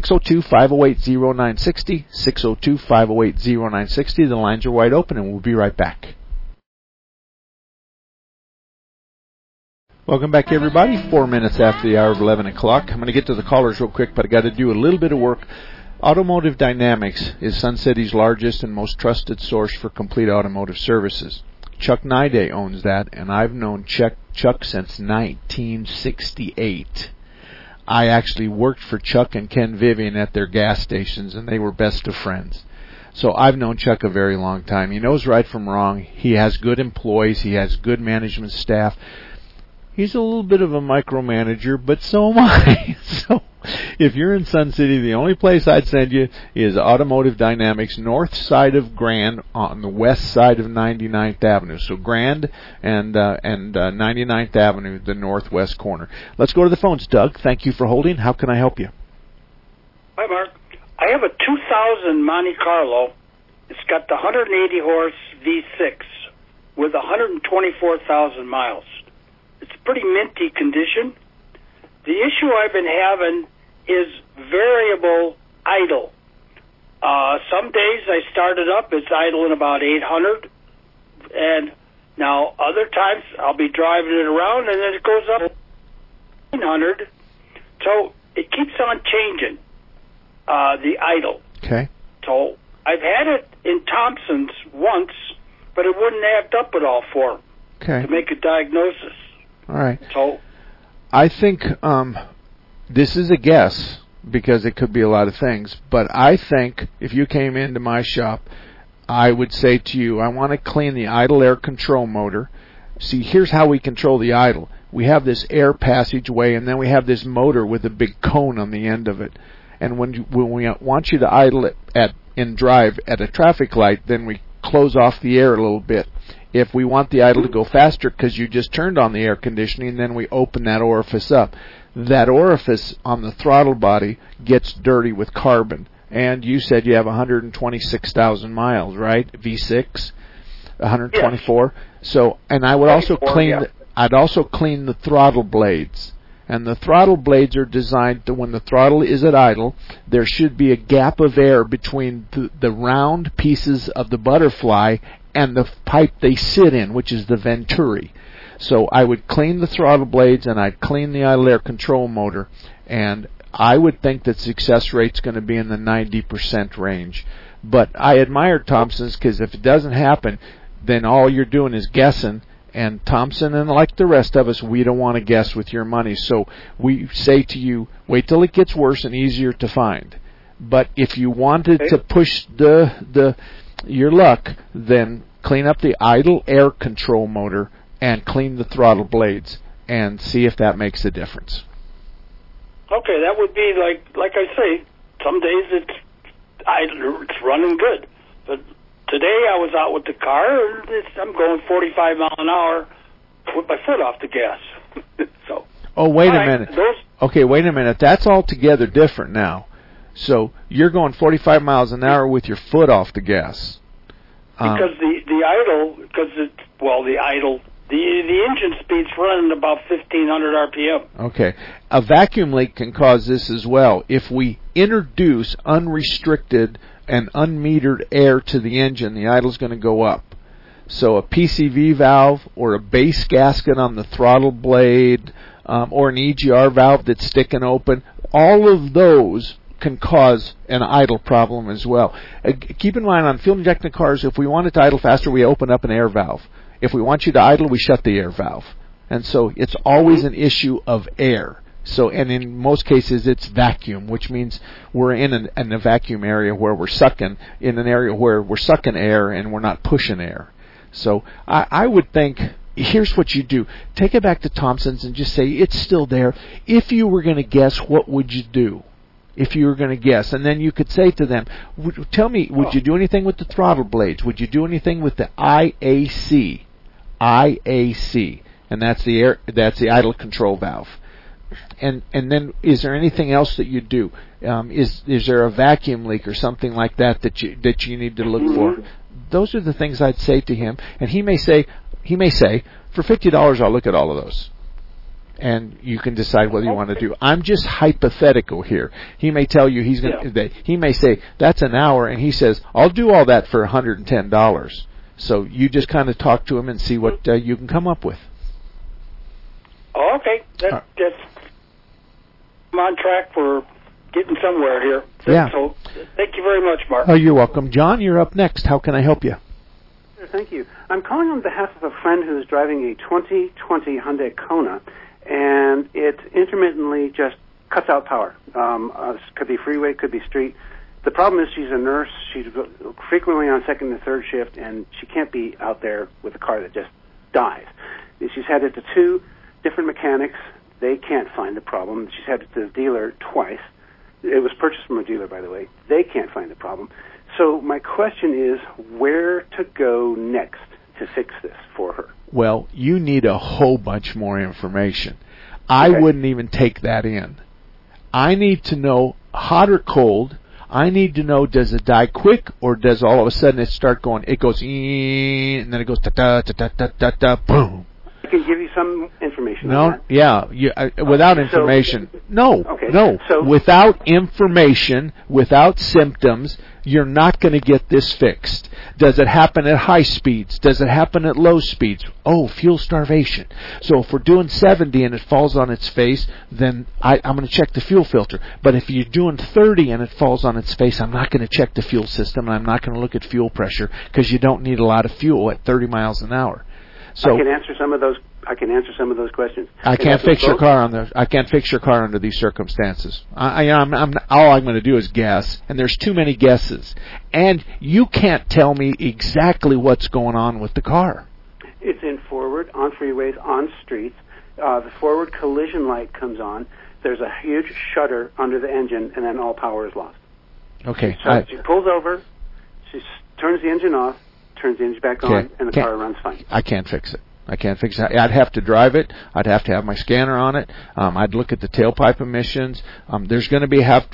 602-508-0960, 602-508-0960. The lines are wide open, and we'll be right back. Welcome back, everybody. 4 minutes after the hour of 11 o'clock. I'm going to get to the callers real quick, but I got to do a little bit of work. Automotive Dynamics is Sun City's largest and most trusted source for complete automotive services. Chuck Nide owns that, and I've known Chuck since 1968. I actually worked for Chuck and Ken Vivian at their gas stations, and they were best of friends. So I've known Chuck a very long time. He knows right from wrong. He has good employees. He has good management staff. He's a little bit of a micromanager, but so am I. So if you're in Sun City, the only place I'd send you is Automotive Dynamics, north side of Grand, on the west side of 99th Avenue. So Grand and 99th Avenue, the northwest corner. Let's go to the phones. Doug, thank you for holding. How can I help you? Hi, Mark. I have a 2000 Monte Carlo. It's got the 180 horse V6 with 124,000 miles. It's pretty minty condition. The issue I've been having is variable idle. Some days I start it up, it's idling about 800, and now other times I'll be driving it around and then it goes up 900. So it keeps on changing, the idle. Okay. So I've had it in Thompson's once, but it wouldn't act up at all for him to make a diagnosis. All right. So I think this is a guess because it could be a lot of things, but I think if you came into my shop, I would say to you, I want to clean the idle air control motor. See, here's how we control the idle. We have this air passageway, and then we have this motor with a big cone on the end of it. And when we want you to idle it in drive at a traffic light, then we close off the air a little bit. If we want the idle to go faster because you just turned on the air conditioning, then we open that orifice up. That orifice on the throttle body gets dirty with carbon. And you said you have 126,000 miles, right? V6, 124. Yes. So, and I would also clean. I'd also clean the throttle blades. And the throttle blades are designed to, when the throttle is at idle, there should be a gap of air between the round pieces of the butterfly and the pipe they sit in, which is the venturi. So I would clean the throttle blades and I'd clean the idle air control motor, and I would think that success rate's going to be in the 90% range. But I admire Thompson's, because if it doesn't happen, then all you're doing is guessing. And Thompson, and like the rest of us, we don't want to guess with your money. So we say to you, wait till it gets worse and easier to find. But if you wanted to push your luck, then clean up the idle air control motor and clean the throttle blades and see if that makes a difference. Okay, that would be like I say, some days it's running good. But today I was out with the car, and I'm going 45 miles an hour with my foot off the gas. So. Oh, wait a minute. Okay, wait a minute. That's altogether different now. So you're going 45 miles an hour with your foot off the gas. Because the engine speed's running about 1,500 RPM. Okay. A vacuum leak can cause this as well. If we introduce unrestricted and unmetered air to the engine, the idle's going to go up. So a PCV valve or a base gasket on the throttle blade or an EGR valve that's sticking open, all of those can cause an idle problem as well. Keep in mind, on fuel-injected cars, if we want it to idle faster, we open up an air valve. If we want you to idle, we shut the air valve. And so it's always an issue of air. So, and in most cases, it's vacuum, which means we're in a vacuum area where we're sucking, in an area where we're sucking air and we're not pushing air. So I would think, here's what you do. Take it back to Thompson's and just say, it's still there. If you were going to guess, what would you do? If you were going to guess, and then you could say to them, tell me, would you do anything with the throttle blades? Would you do anything with the IAC? IAC, and that's the idle control valve. And then, is there anything else that you do? Is there a vacuum leak or something like that you need to look for? Those are the things I'd say to him, and he may say, for $50, I'll look at all of those. And you can decide whether you want to do. I'm just hypothetical here. He may tell you he may say that's an hour, and he says I'll do all that for $110. So you just kind of talk to him and see what you can come up with. Oh, okay, I'm on track for getting somewhere here. Yeah. So thank you very much, Mark. Oh, you're welcome, John. You're up next. How can I help you? Thank you. I'm calling on behalf of a friend who's driving a 2020 Hyundai Kona, and it intermittently just cuts out power. Could be freeway, could be street. The problem is she's a nurse. She's frequently on second and third shift, and she can't be out there with a car that just dies. She's had it to 2 different mechanics. They can't find the problem. She's had it to the dealer twice. It was purchased from a dealer, by the way. They can't find the problem. So my question is, where to go next to fix this for her? Well, you need a whole bunch more information. I wouldn't even take that in. I need to know hot or cold. I need to know, does it die quick, or does all of a sudden it start going, it goes, and then it goes, da-da-da-da-da-da, boom. I can give you some information No, on that. yeah, without information. No. So, without information, without symptoms, you're not going to get this fixed. Does it happen at high speeds? Does it happen at low speeds? Oh, fuel starvation. So if we're doing 70 and it falls on its face, then I'm going to check the fuel filter. But if you're doing 30 and it falls on its face, I'm not going to check the fuel system, and I'm not going to look at fuel pressure, because you don't need a lot of fuel at 30 miles an hour. So I can answer some of those questions. I can't fix your car under these circumstances. All I'm going to do is guess, and there's too many guesses. And you can't tell me exactly what's going on with the car. It's in forward, on freeways, on streets. The forward collision light comes on. There's a huge shutter under the engine, and then all power is lost. Okay. So she pulls over, she turns the engine off, turns the engine back on, and the car runs fine. I can't fix it. I'd have to drive it. I'd have to have my scanner on it. I'd look at the tailpipe emissions. There's going to be have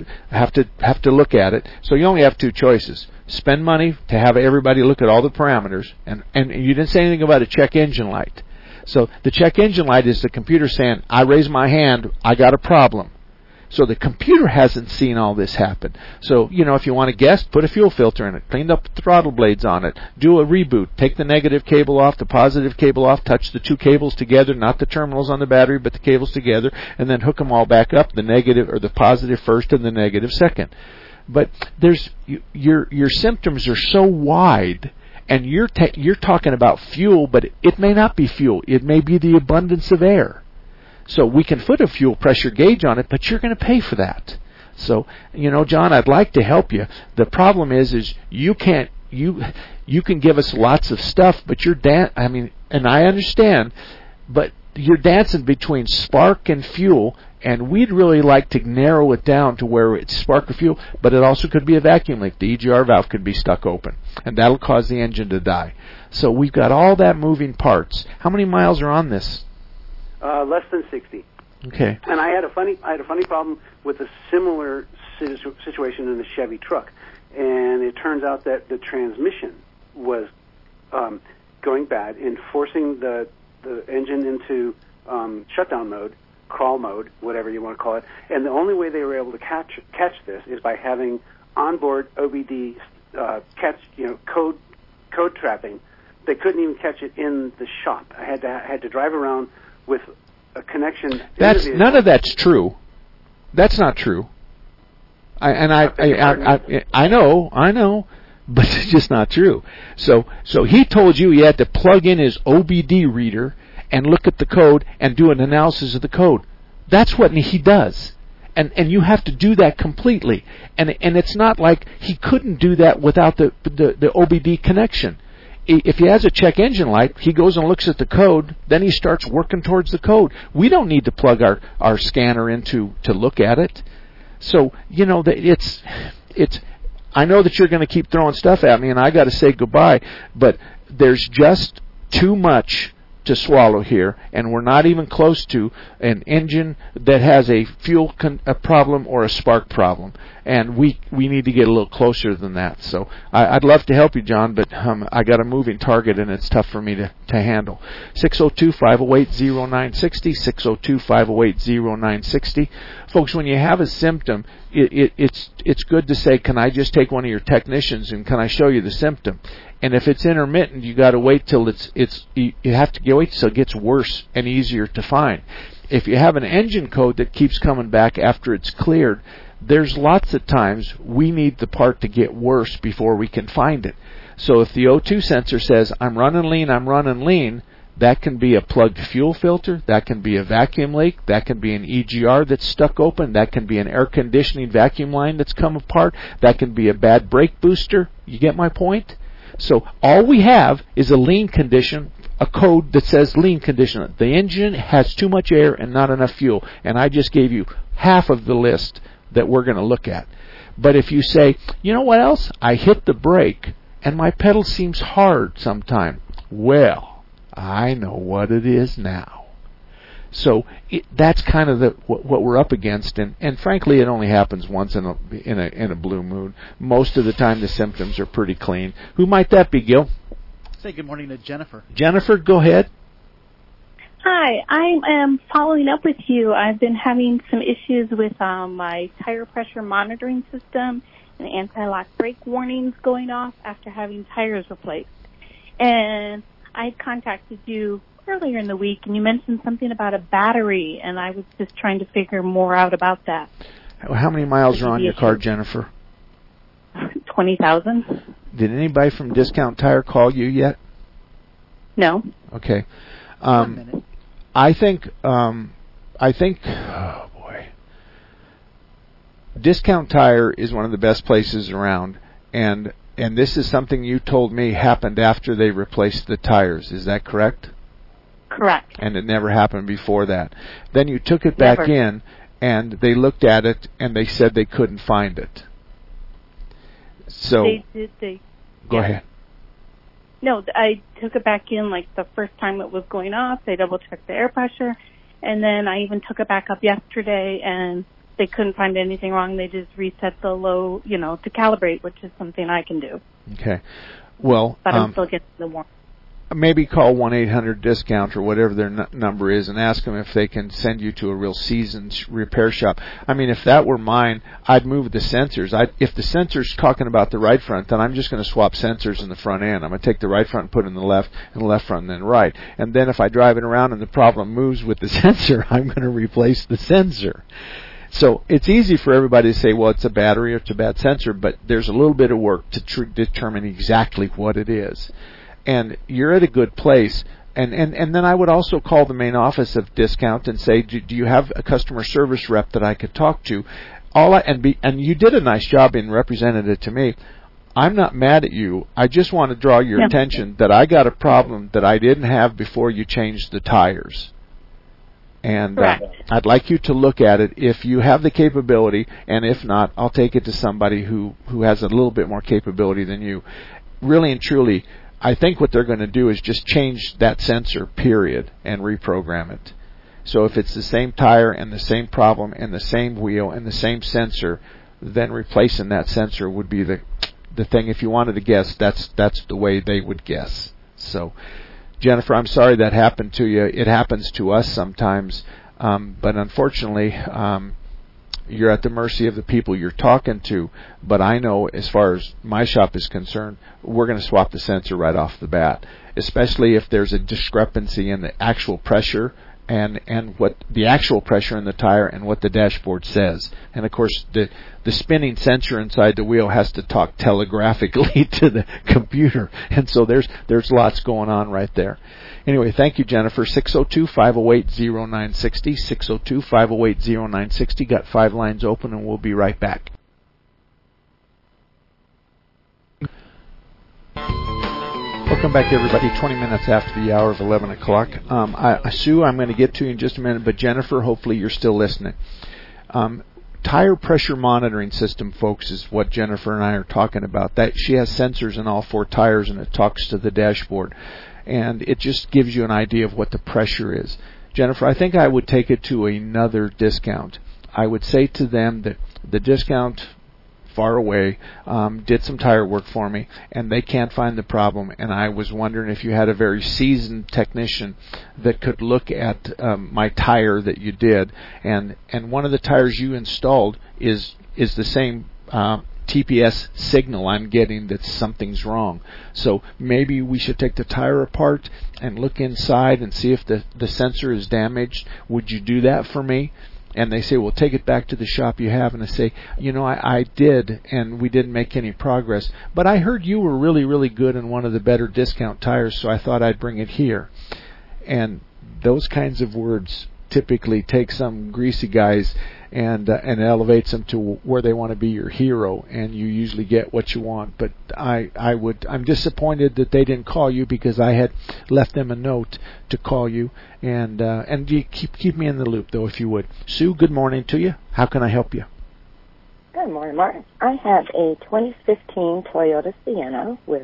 to look at it. So you only have 2 choices: spend money to have everybody look at all the parameters, and you didn't say anything about a check engine light. So the check engine light is the computer saying, I raise my hand, I got a problem. So the computer hasn't seen all this happen. So, if you want to guess, put a fuel filter in it, clean up the throttle blades on it, do a reboot, take the negative cable off, the positive cable off, touch the two cables together, not the terminals on the battery, but the cables together, and then hook them all back up, the negative or the positive first and the negative second. But your symptoms are so wide, and you're talking about fuel, but it may not be fuel. It may be the abundance of air. So we can put a fuel pressure gauge on it, but you're going to pay for that. So, John, I'd like to help you. The problem is you can't. You can give us lots of stuff, but and I understand, but you're dancing between spark and fuel, and we'd really like to narrow it down to where it's spark or fuel, but it also could be a vacuum leak. The EGR valve could be stuck open, and that'll cause the engine to die. So we've got all that moving parts. How many miles are on this? Less than 60. Okay. And I had a funny problem with a similar situation in the Chevy truck, and it turns out that the transmission was going bad and forcing the engine into shutdown mode, crawl mode, whatever you want to call it. And the only way they were able to catch this is by having onboard OBD code trapping. They couldn't even catch it in the shop. I had to drive around with a connection. None of that's true. That's not true. I know, but it's just not true. So he told you he had to plug in his OBD reader and look at the code and do an analysis of the code. That's what he does. And you have to do that completely. And it's not like he couldn't do that without the OBD connection. If he has a check engine light, he goes and looks at the code, then he starts working towards the code. We don't need to plug our scanner in to look at it. So, it's I know that you're going to keep throwing stuff at me, and I got to say goodbye, but there's just too much to swallow here, and we're not even close to an engine that has a fuel problem or a spark problem, and we need to get a little closer than that. So I'd love to help you, John, but I got a moving target, and it's tough for me to handle. 602-508-0960, 602-508-0960. Folks, when you have a symptom, it's good to say, can I just take one of your technicians and can I show you the symptom? And if it's intermittent, you got to wait till you have to wait till it gets worse and easier to find. If you have an engine code that keeps coming back after it's cleared, there's lots of times we need the part to get worse before we can find it. So if the O2 sensor says, I'm running lean, that can be a plugged fuel filter, that can be a vacuum leak, that can be an EGR that's stuck open, that can be an air conditioning vacuum line that's come apart, that can be a bad brake booster. You get my point? So all we have is a lean condition, a code that says lean condition. The engine has too much air and not enough fuel, and I just gave you half of the list that we're going to look at. But if you say, you know what else? I hit the brake, and my pedal seems hard sometime. Well, I know what it is now. So that's kind of what we're up against, and frankly, it only happens once in a blue moon. Most of the time, the symptoms are pretty clean. Who might that be, Gil? Say good morning to Jennifer. Jennifer, go ahead. Hi, I am following up with you. I've been having some issues with my tire pressure monitoring system and anti-lock brake warnings going off after having tires replaced. And I contacted you earlier in the week, and you mentioned something about a battery, and I was just trying to figure more out about that. How many miles are on your car, Jennifer? 20,000. Did anybody from Discount Tire call you yet? No. Okay. 1 minute. I think, oh boy. Discount Tire is one of the best places around, and this is something you told me happened after they replaced the tires. Is that correct? Correct. And it never happened before that. Then you took it back in, and they looked at it, and they said they couldn't find it. So go ahead. No, I took it back in like the first time it was going off. They double-checked the air pressure, and then I even took it back up yesterday, and they couldn't find anything wrong. They just reset the low, to calibrate, which is something I can do. Okay. Well, but I'm still getting the warning. maybe call 1-800-DISCOUNT or whatever their number is and ask them if they can send you to a real seasoned repair shop. I mean, if that were mine, I'd move the sensors. If the sensor's talking about the right front, then I'm just going to swap sensors in the front end. I'm going to take the right front and put it in the left, and the left front and then right. And then if I drive it around and the problem moves with the sensor, I'm going to replace the sensor. So it's easy for everybody to say, well, it's a battery or it's a bad sensor, but there's a little bit of work to determine exactly what it is. And you're at a good place. And then I would also call the main office of Discount and say, do you have a customer service rep that I could talk to? And you did a nice job in representing it to me. I'm not mad at you. I just want to draw your attention that I got a problem that I didn't have before you changed the tires. And I'd like you to look at it if you have the capability, and if not, I'll take it to somebody who has a little bit more capability than you. Really and truly, I think what they're going to do is just change that sensor, period, and reprogram it. So if it's the same tire and the same problem and the same wheel and the same sensor, then replacing that sensor would be the thing. If you wanted to guess, that's the way they would guess. So, Jennifer, I'm sorry that happened to you. It happens to us sometimes, but unfortunately, you're at the mercy of the people you're talking to. But I know, as far as my shop is concerned, we're going to swap the sensor right off the bat, especially if there's a discrepancy in the actual pressure and what the actual pressure in the tire and what the dashboard says. And of course, the spinning sensor inside the wheel has to talk telegraphically to the computer, and so there's lots going on right there. Anyway, thank you, Jennifer. 602-508-0960, 602-508-0960. Got 5 lines open, and we'll be right back. Welcome back, everybody. 20 minutes after the hour of 11 o'clock. Sue, I'm going to get to you in just a minute, but Jennifer, hopefully you're still listening. Tire pressure monitoring system, folks, is what Jennifer and I are talking about. That she has sensors in all 4 tires, and it talks to the dashboard. And it just gives you an idea of what the pressure is. Jennifer, I think I would take it to another Discount. I would say to them that the Discount far away did some tire work for me, and they can't find the problem, and I was wondering if you had a very seasoned technician that could look at my tire that you did, and one of the tires you installed is the same TPS signal I'm getting that something's wrong. So maybe we should take the tire apart and look inside and see if the sensor is damaged. Would you do that for me? And they say, well, take it back to the shop you have. And I say, I did, and we didn't make any progress. But I heard you were really, really good in one of the better Discount tires, so I thought I'd bring it here. And those kinds of words typically take some greasy guys and elevates them to where they want to be your hero, and you usually get what you want. But I'm disappointed that they didn't call you, because I had left them a note to call you, and you keep me in the loop, though, if you would. Sue, good morning to you. How can I help you? Good morning, Mark. I have a 2015 Toyota Sienna with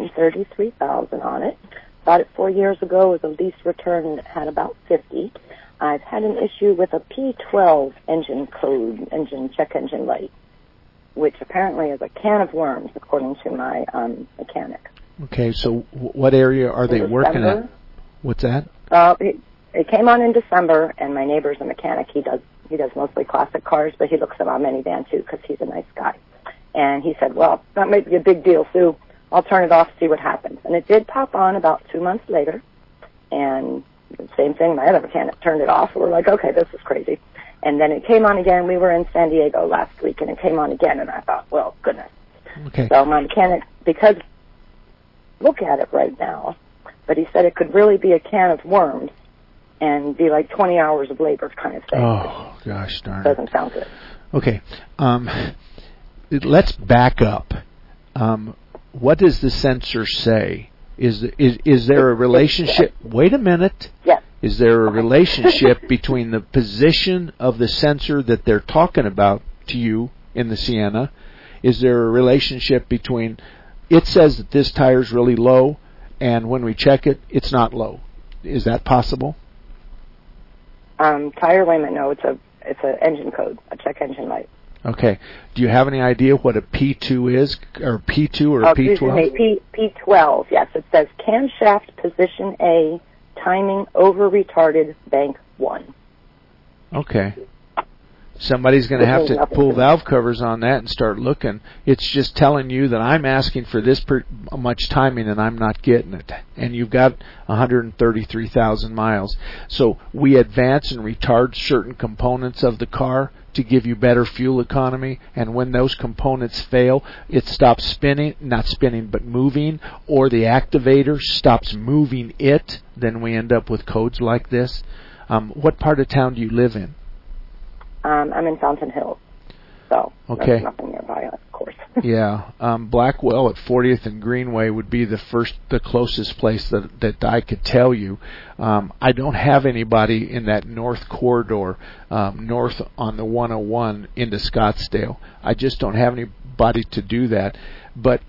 133,000 on it. Bought it 4 years ago with a lease return, and it had about 50. I've had an issue with a P12 engine code, check engine light, which apparently is a can of worms, according to my mechanic. Okay, so what area are they working at? What's that? It came on in December, and my neighbor's a mechanic. He does mostly classic cars, but he looks at my minivan too, because he's a nice guy. And he said, well, that might be a big deal, Sue. I'll turn it off, see what happens. And it did pop on about 2 months later, and the same thing, my other mechanic turned it off. We're like, okay, this is crazy. And then it came on again. We were in San Diego last week, and it came on again, and I thought, well, goodness. Okay. So my mechanic, because look at it right now, but he said it could really be a can of worms and be like 20 hours of labor kind of thing. Oh, gosh darn it. Doesn't sound good. Okay. Let's back up. What does the sensor say? Is there a relationship? Wait a minute. Yes. Is there a relationship between the position of the sensor that they're talking about to you in the Sienna? Is there a relationship between it says that this tire's really low, and when we check it, it's not low? Is that possible? Tire limit? No, it's a engine code, a check engine light. Okay. Do you have any idea what a P2 is, or P2 or P12? P12, yes. It says camshaft position A, timing over retarded bank 1. Okay. Somebody's going to have to pull valve covers on that and start looking. It's just telling you that I'm asking for this much timing and I'm not getting it. And you've got 133,000 miles. So we advance and retard certain components of the car to give you better fuel economy, and when those components fail, it stops spinning, not spinning, but moving, or the activator stops moving it, then we end up with codes like this. What part of town do you live in? I'm in Fountain Hills, so okay. There's nothing nearby, of course. Yeah, Blackwell at 40th and Greenway would be the closest place that I could tell you. I don't have anybody in that north corridor, north on the 101 into Scottsdale. I just don't have anybody to do that. But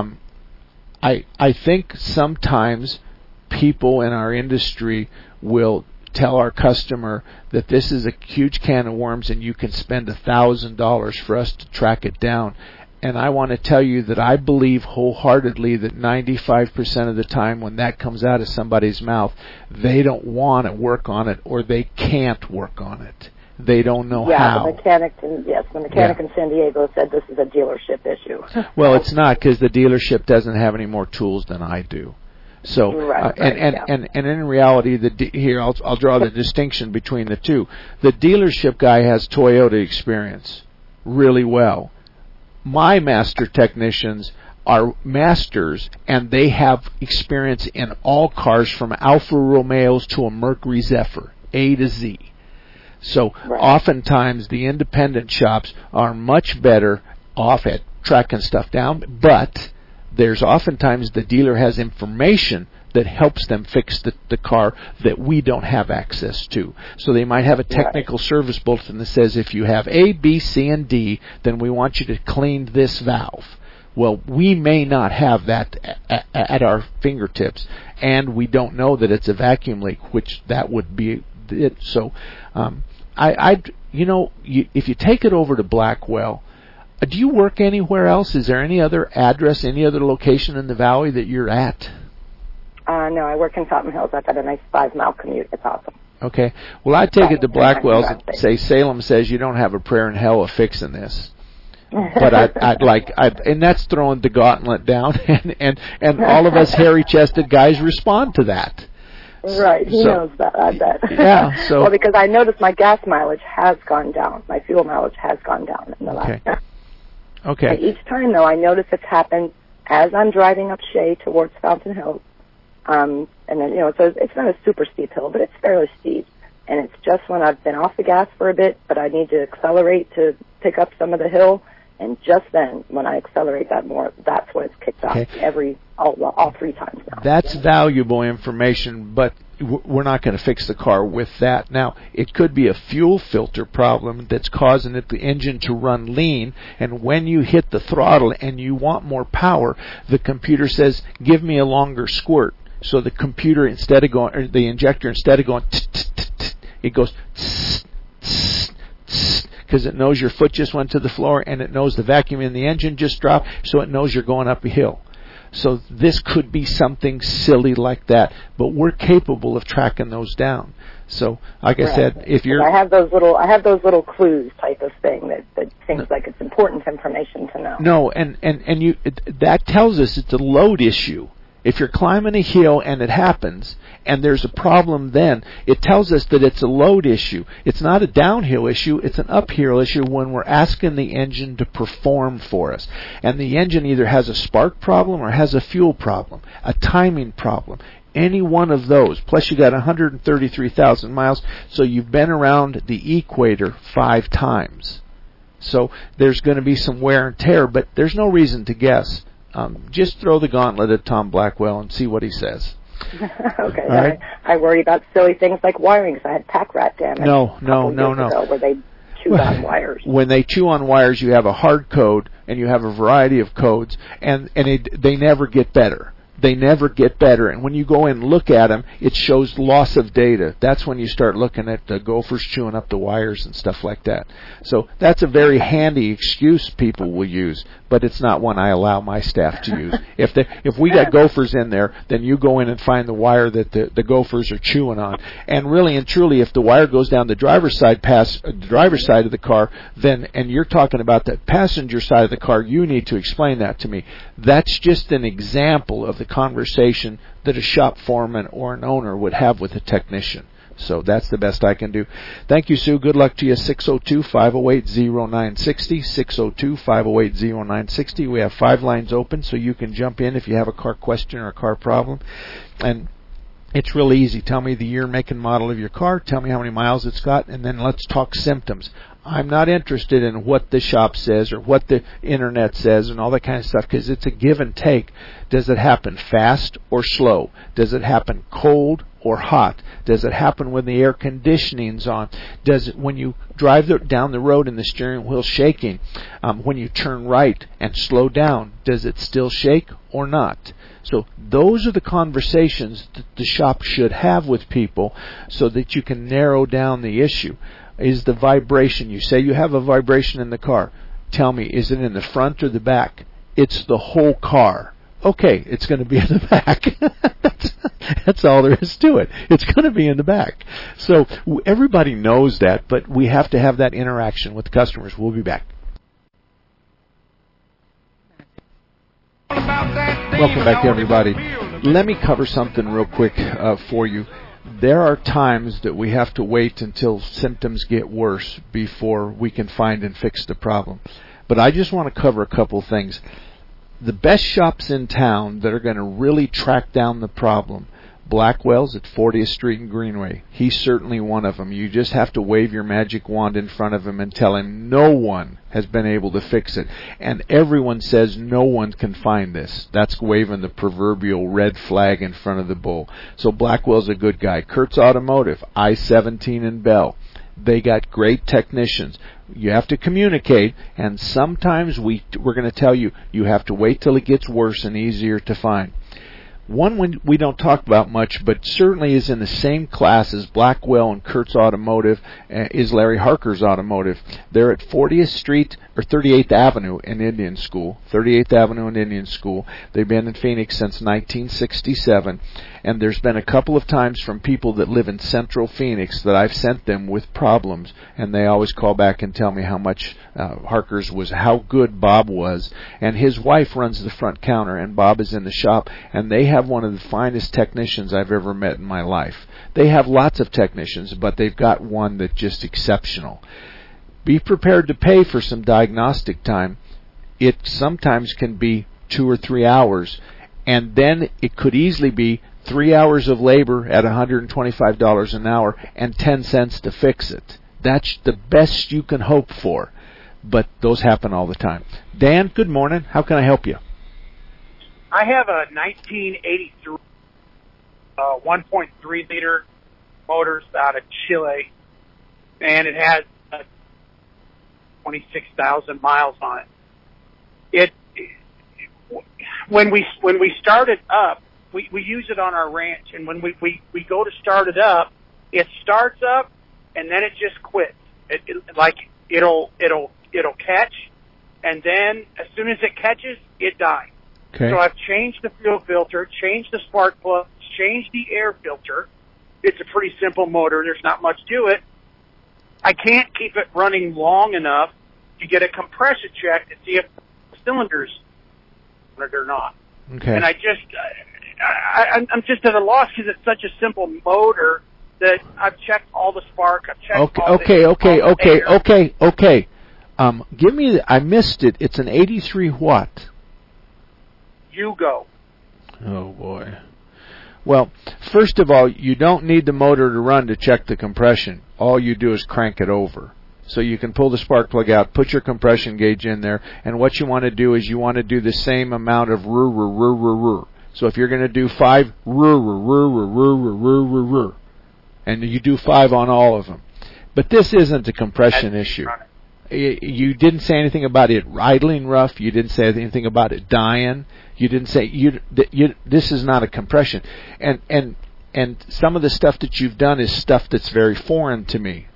I think sometimes people in our industry will tell our customer that this is a huge can of worms and you can spend $1,000 for us to track it down. And I want to tell you that I believe wholeheartedly that 95% of the time when that comes out of somebody's mouth, they don't want to work on it, or they can't work on it. They don't know how. The mechanic in San Diego said this is a dealership issue. Well, it's not, because the dealership doesn't have any more tools than I do. So, and in reality, here I'll draw the distinction between the two. The dealership guy has Toyota experience really well. My master technicians are masters, and they have experience in all cars from Alfa Romeos to a Mercury Zephyr, A to Z. So oftentimes the independent shops are much better off at tracking stuff down, but there's oftentimes the dealer has information that helps them fix the car that we don't have access to. So they might have a technical service bulletin that says if you have A, B, C, and D, then we want you to clean this valve. Well, we may not have that at our fingertips, and we don't know that it's a vacuum leak, which that would be it. So, if you take it over to Blackwell, do you work anywhere else? Is there any other address, any other location in the valley that you're at? No, I work in Fountain Hills. I've got a nice 5-mile commute. It's awesome. Okay. Well, I take it to Blackwell's and say Salem says you don't have a prayer in hell of fixing this. But and that's throwing the gauntlet down, and all of us hairy-chested guys respond to that. Right, he knows that, I bet. Yeah, so... Well, because I noticed my gas mileage has gone down. My fuel mileage has gone down in the last year. Okay. And each time, though, I notice it's happened as I'm driving up Shea towards Fountain Hills. And then, it's not a super steep hill, but it's fairly steep. And it's just when I've been off the gas for a bit, but I need to accelerate to pick up some of the hill. And just then, when I accelerate that more, that's when it's kicked off all 3 times now. That's valuable information, but we're not going to fix the car with that. Now, it could be a fuel filter problem that's causing the engine to run lean, and when you hit the throttle and you want more power, the computer says, give me a longer squirt. So the computer, the injector, instead of going, it goes, because it knows your foot just went to the floor, and it knows the vacuum in the engine just dropped, so it knows you're going up a hill. So this could be something silly like that, but we're capable of tracking those down. So, like I said, if you're... I have those little clues type of thing that seems like it's important information to know. No, and that tells us it's a load issue. If you're climbing a hill and it happens, and there's a problem then, it tells us that it's a load issue. It's not a downhill issue, it's an uphill issue when we're asking the engine to perform for us. And the engine either has a spark problem or has a fuel problem, a timing problem. Any one of those. Plus you got 133,000 miles, so you've been around the equator 5 times. So there's going to be some wear and tear, but there's no reason to guess. Just throw the gauntlet at Tom Blackwell and see what he says. Okay. Right. I worry about silly things like wiring because I had pack rat damage. No. Where they chewed on wires. When they chew on wires, you have a hard code and you have a variety of codes, and they never get better. they never get better. And when you go in and look at them, it shows loss of data. That's when you start looking at the gophers chewing up the wires and stuff like that. So that's a very handy excuse people will use, but it's not one I allow my staff to use. If we got gophers in there, then you go in and find the wire that the gophers are chewing on. And really and truly, if the wire goes down the driver's side past the driver's side of the car, then, and you're talking about the passenger side of the car, you need to explain that to me. That's just an example of the conversation that a shop foreman or an owner would have with a technician. So that's the best I can do. Thank you, Sue. Good luck to you. 602-508-0960. 602-508-0960. We have 5 lines open, so you can jump in if you have a car question or a car problem. And it's really easy. Tell me the year, make, and model of your car. Tell me how many miles it's got, and then let's talk symptoms. I'm not interested in what the shop says or what the internet says and all that kind of stuff, because it's a give and take. Does it happen fast or slow? Does it happen cold or hot? Does it happen when the air conditioning's on? Does it when you drive down the road and the steering wheel's shaking? When you turn right and slow down, does it still shake or not? So those are the conversations that the shop should have with people so that you can narrow down the issue. Is the vibration, you say you have a vibration in the car. Tell me, is it in the front or the back? It's the whole car. Okay, it's going to be in the back. That's all there is to it. It's going to be in the back. So everybody knows that, but we have to have that interaction with the customers. We'll be back. Welcome back, everybody. Let me cover something real quick for you. There are times that we have to wait until symptoms get worse before we can find and fix the problem. But I just want to cover a couple things. The best shops in town that are going to really track down the problem, Blackwell's at 40th Street and Greenway. He's certainly one of them. You just have to wave your magic wand in front of him and tell him no one has been able to fix it. And everyone says no one can find this. That's waving the proverbial red flag in front of the bull. So Blackwell's a good guy. Kurt's Automotive, I-17 in Bell. They got great technicians. You have to communicate, and sometimes we're going to tell you, you have to wait till it gets worse and easier to find. One we don't talk about much, but certainly is in the same class as Blackwell and Kurt's Automotive, is Larry Harker's Automotive. They're at 40th Street or 38th Avenue in Indian School. 38th Avenue in Indian School. They've been in Phoenix since 1967, and there's been a couple of times from people that live in Central Phoenix that I've sent them with problems, and they always call back and tell me how much Harker's was, how good Bob was, and his wife runs the front counter, and Bob is in the shop, and they have one of the finest technicians I've ever met in my life. They have lots of technicians, but they've got one that's just exceptional. Be prepared to pay for some diagnostic time. It sometimes can be 2 or 3 hours, and then it could easily be 3 hours of labor at $125 an hour and 10 cents to fix it. That's the best you can hope for, but those happen all the time. Dan, good morning. How can I help you? I have a 1983 1.3 liter motor out of Chile, and it has 26,000 miles on it. When we start it up, we use it on our ranch, and when we go to start it starts up and then it just quits. It'll catch, and then as soon as it catches, it dies. Okay. So I've changed the fuel filter, changed the spark plug, changed the air filter. It's a pretty simple motor. There's not much to it. I can't keep it running long enough to get a compression check to see if the cylinders on it or not. Okay. And I'm just at a loss because it's such a simple motor that I've checked all the spark. I've checked all the air. Okay. Give me. I missed it. It's an 83 what? Yugo. Oh boy. Well, first of all, you don't need the motor to run to check the compression. All you do is crank it over. So you can pull the spark plug out, put your compression gauge in there, and what you want to do is you want to do the same amount of rrr. So if you're going to do 5 rrr, and you do 5 on all of them. But this isn't a compression issue. you didn't say anything about it idling rough. You didn't say anything about it dying. You didn't say this is not a compression. And some of the stuff that you've done is stuff that's very foreign to me.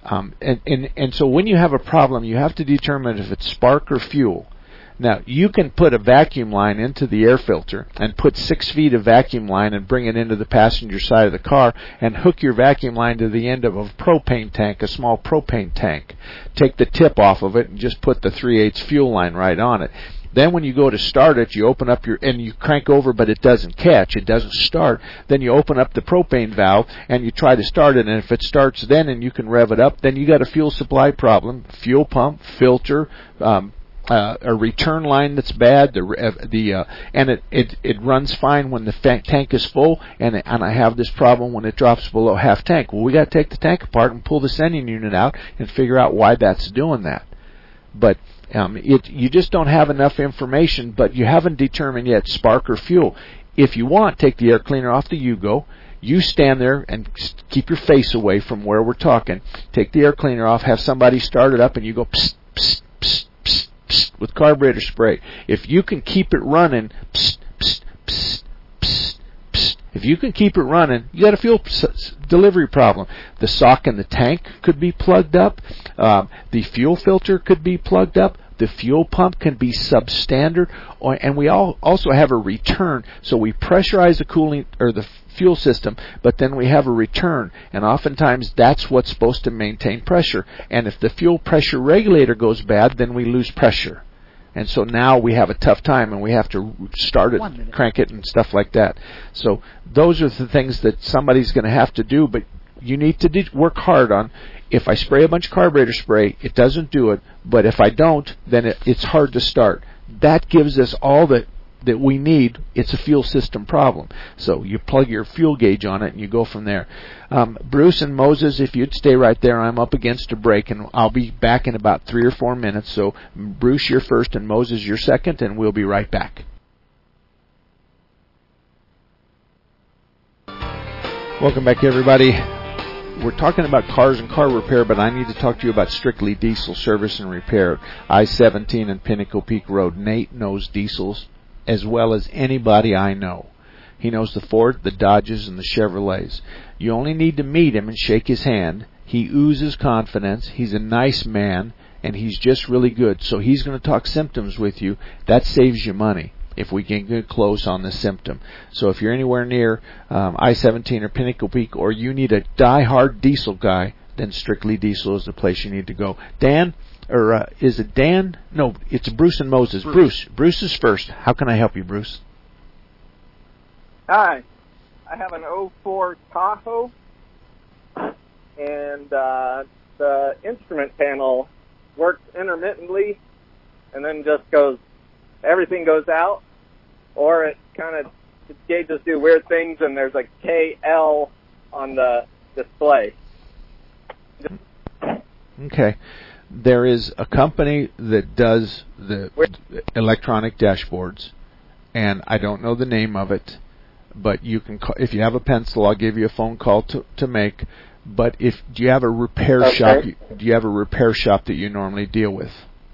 And so when you have a problem, you have to determine if it's spark or fuel. Now, you can put a vacuum line into the air filter and put 6 feet of vacuum line and bring it into the passenger side of the car and hook your vacuum line to the end of a propane tank, a small propane tank. Take the tip off of it and just put the 3/8 fuel line right on it. Then when you go to start it, you open up and you crank over, but it doesn't catch, it doesn't start. Then you open up the propane valve and you try to start it, and if it starts then and you can rev it up, then you got a fuel supply problem, fuel pump, filter, a return line that's bad, and it runs fine when the tank is full, and I have this problem when it drops below half tank. Well, we got to take the tank apart and pull the sending unit out and figure out why that's doing that. But you just don't have enough information, but you haven't determined yet spark or fuel. If you want, take the air cleaner off the Yugo. You stand there and keep your face away from where we're talking. Take the air cleaner off, have somebody start it up, and you go psst, psst, psst, psst, psst, with carburetor spray. If you can keep it running, psst, psst, psst, psst, psst. If you can keep it running, you got a fuel delivery problem. The sock in the tank could be plugged up. The fuel filter could be plugged up. The fuel pump can be substandard, and we also have a return. So we pressurize the cooling or the fuel system, but then we have a return, and oftentimes that's what's supposed to maintain pressure. And if the fuel pressure regulator goes bad, then we lose pressure. And so now we have a tough time, and we have to start it, crank it, and stuff like that. So those are the things that somebody's going to have to do, but you need to work hard on. If I spray a bunch of carburetor spray, it doesn't do it, but if I don't, then it's hard to start. That gives us all that we need. It's a fuel system problem. So you plug your fuel gauge on it and you go from there. Bruce and Moses, if you'd stay right there, I'm up against a break, and I'll be back in about 3 or 4 minutes. So Bruce, you're first, and Moses, you're second, and we'll be right back. Welcome back, everybody. We're talking about cars and car repair, but I need to talk to you about Strictly Diesel Service and Repair. I-17 and Pinnacle Peak Road. Nate knows diesels as well as anybody I know. He knows the Ford, the Dodges, and the Chevrolets. You only need to meet him and shake his hand. He oozes confidence. He's a nice man, and he's just really good. So he's going to talk symptoms with you. That saves you money if we can get close on the symptom. So if you're anywhere near I-17 or Pinnacle Peak, or you need a die-hard diesel guy, then Strictly Diesel is the place you need to go. Dan, or is it Dan? No, it's Bruce and Moses. Bruce is first. How can I help you, Bruce? Hi. I have an 04 Tahoe, and the instrument panel works intermittently, and then just everything goes out, or it kind of, the gauges do weird things, and there's a KL on the display. Okay. There is a company that does the electronic dashboards, and I don't know the name of it, but you can call, if you have a pencil, I'll give you a phone call to make. But do you have a repair shop? Do you have a repair shop that you normally deal with?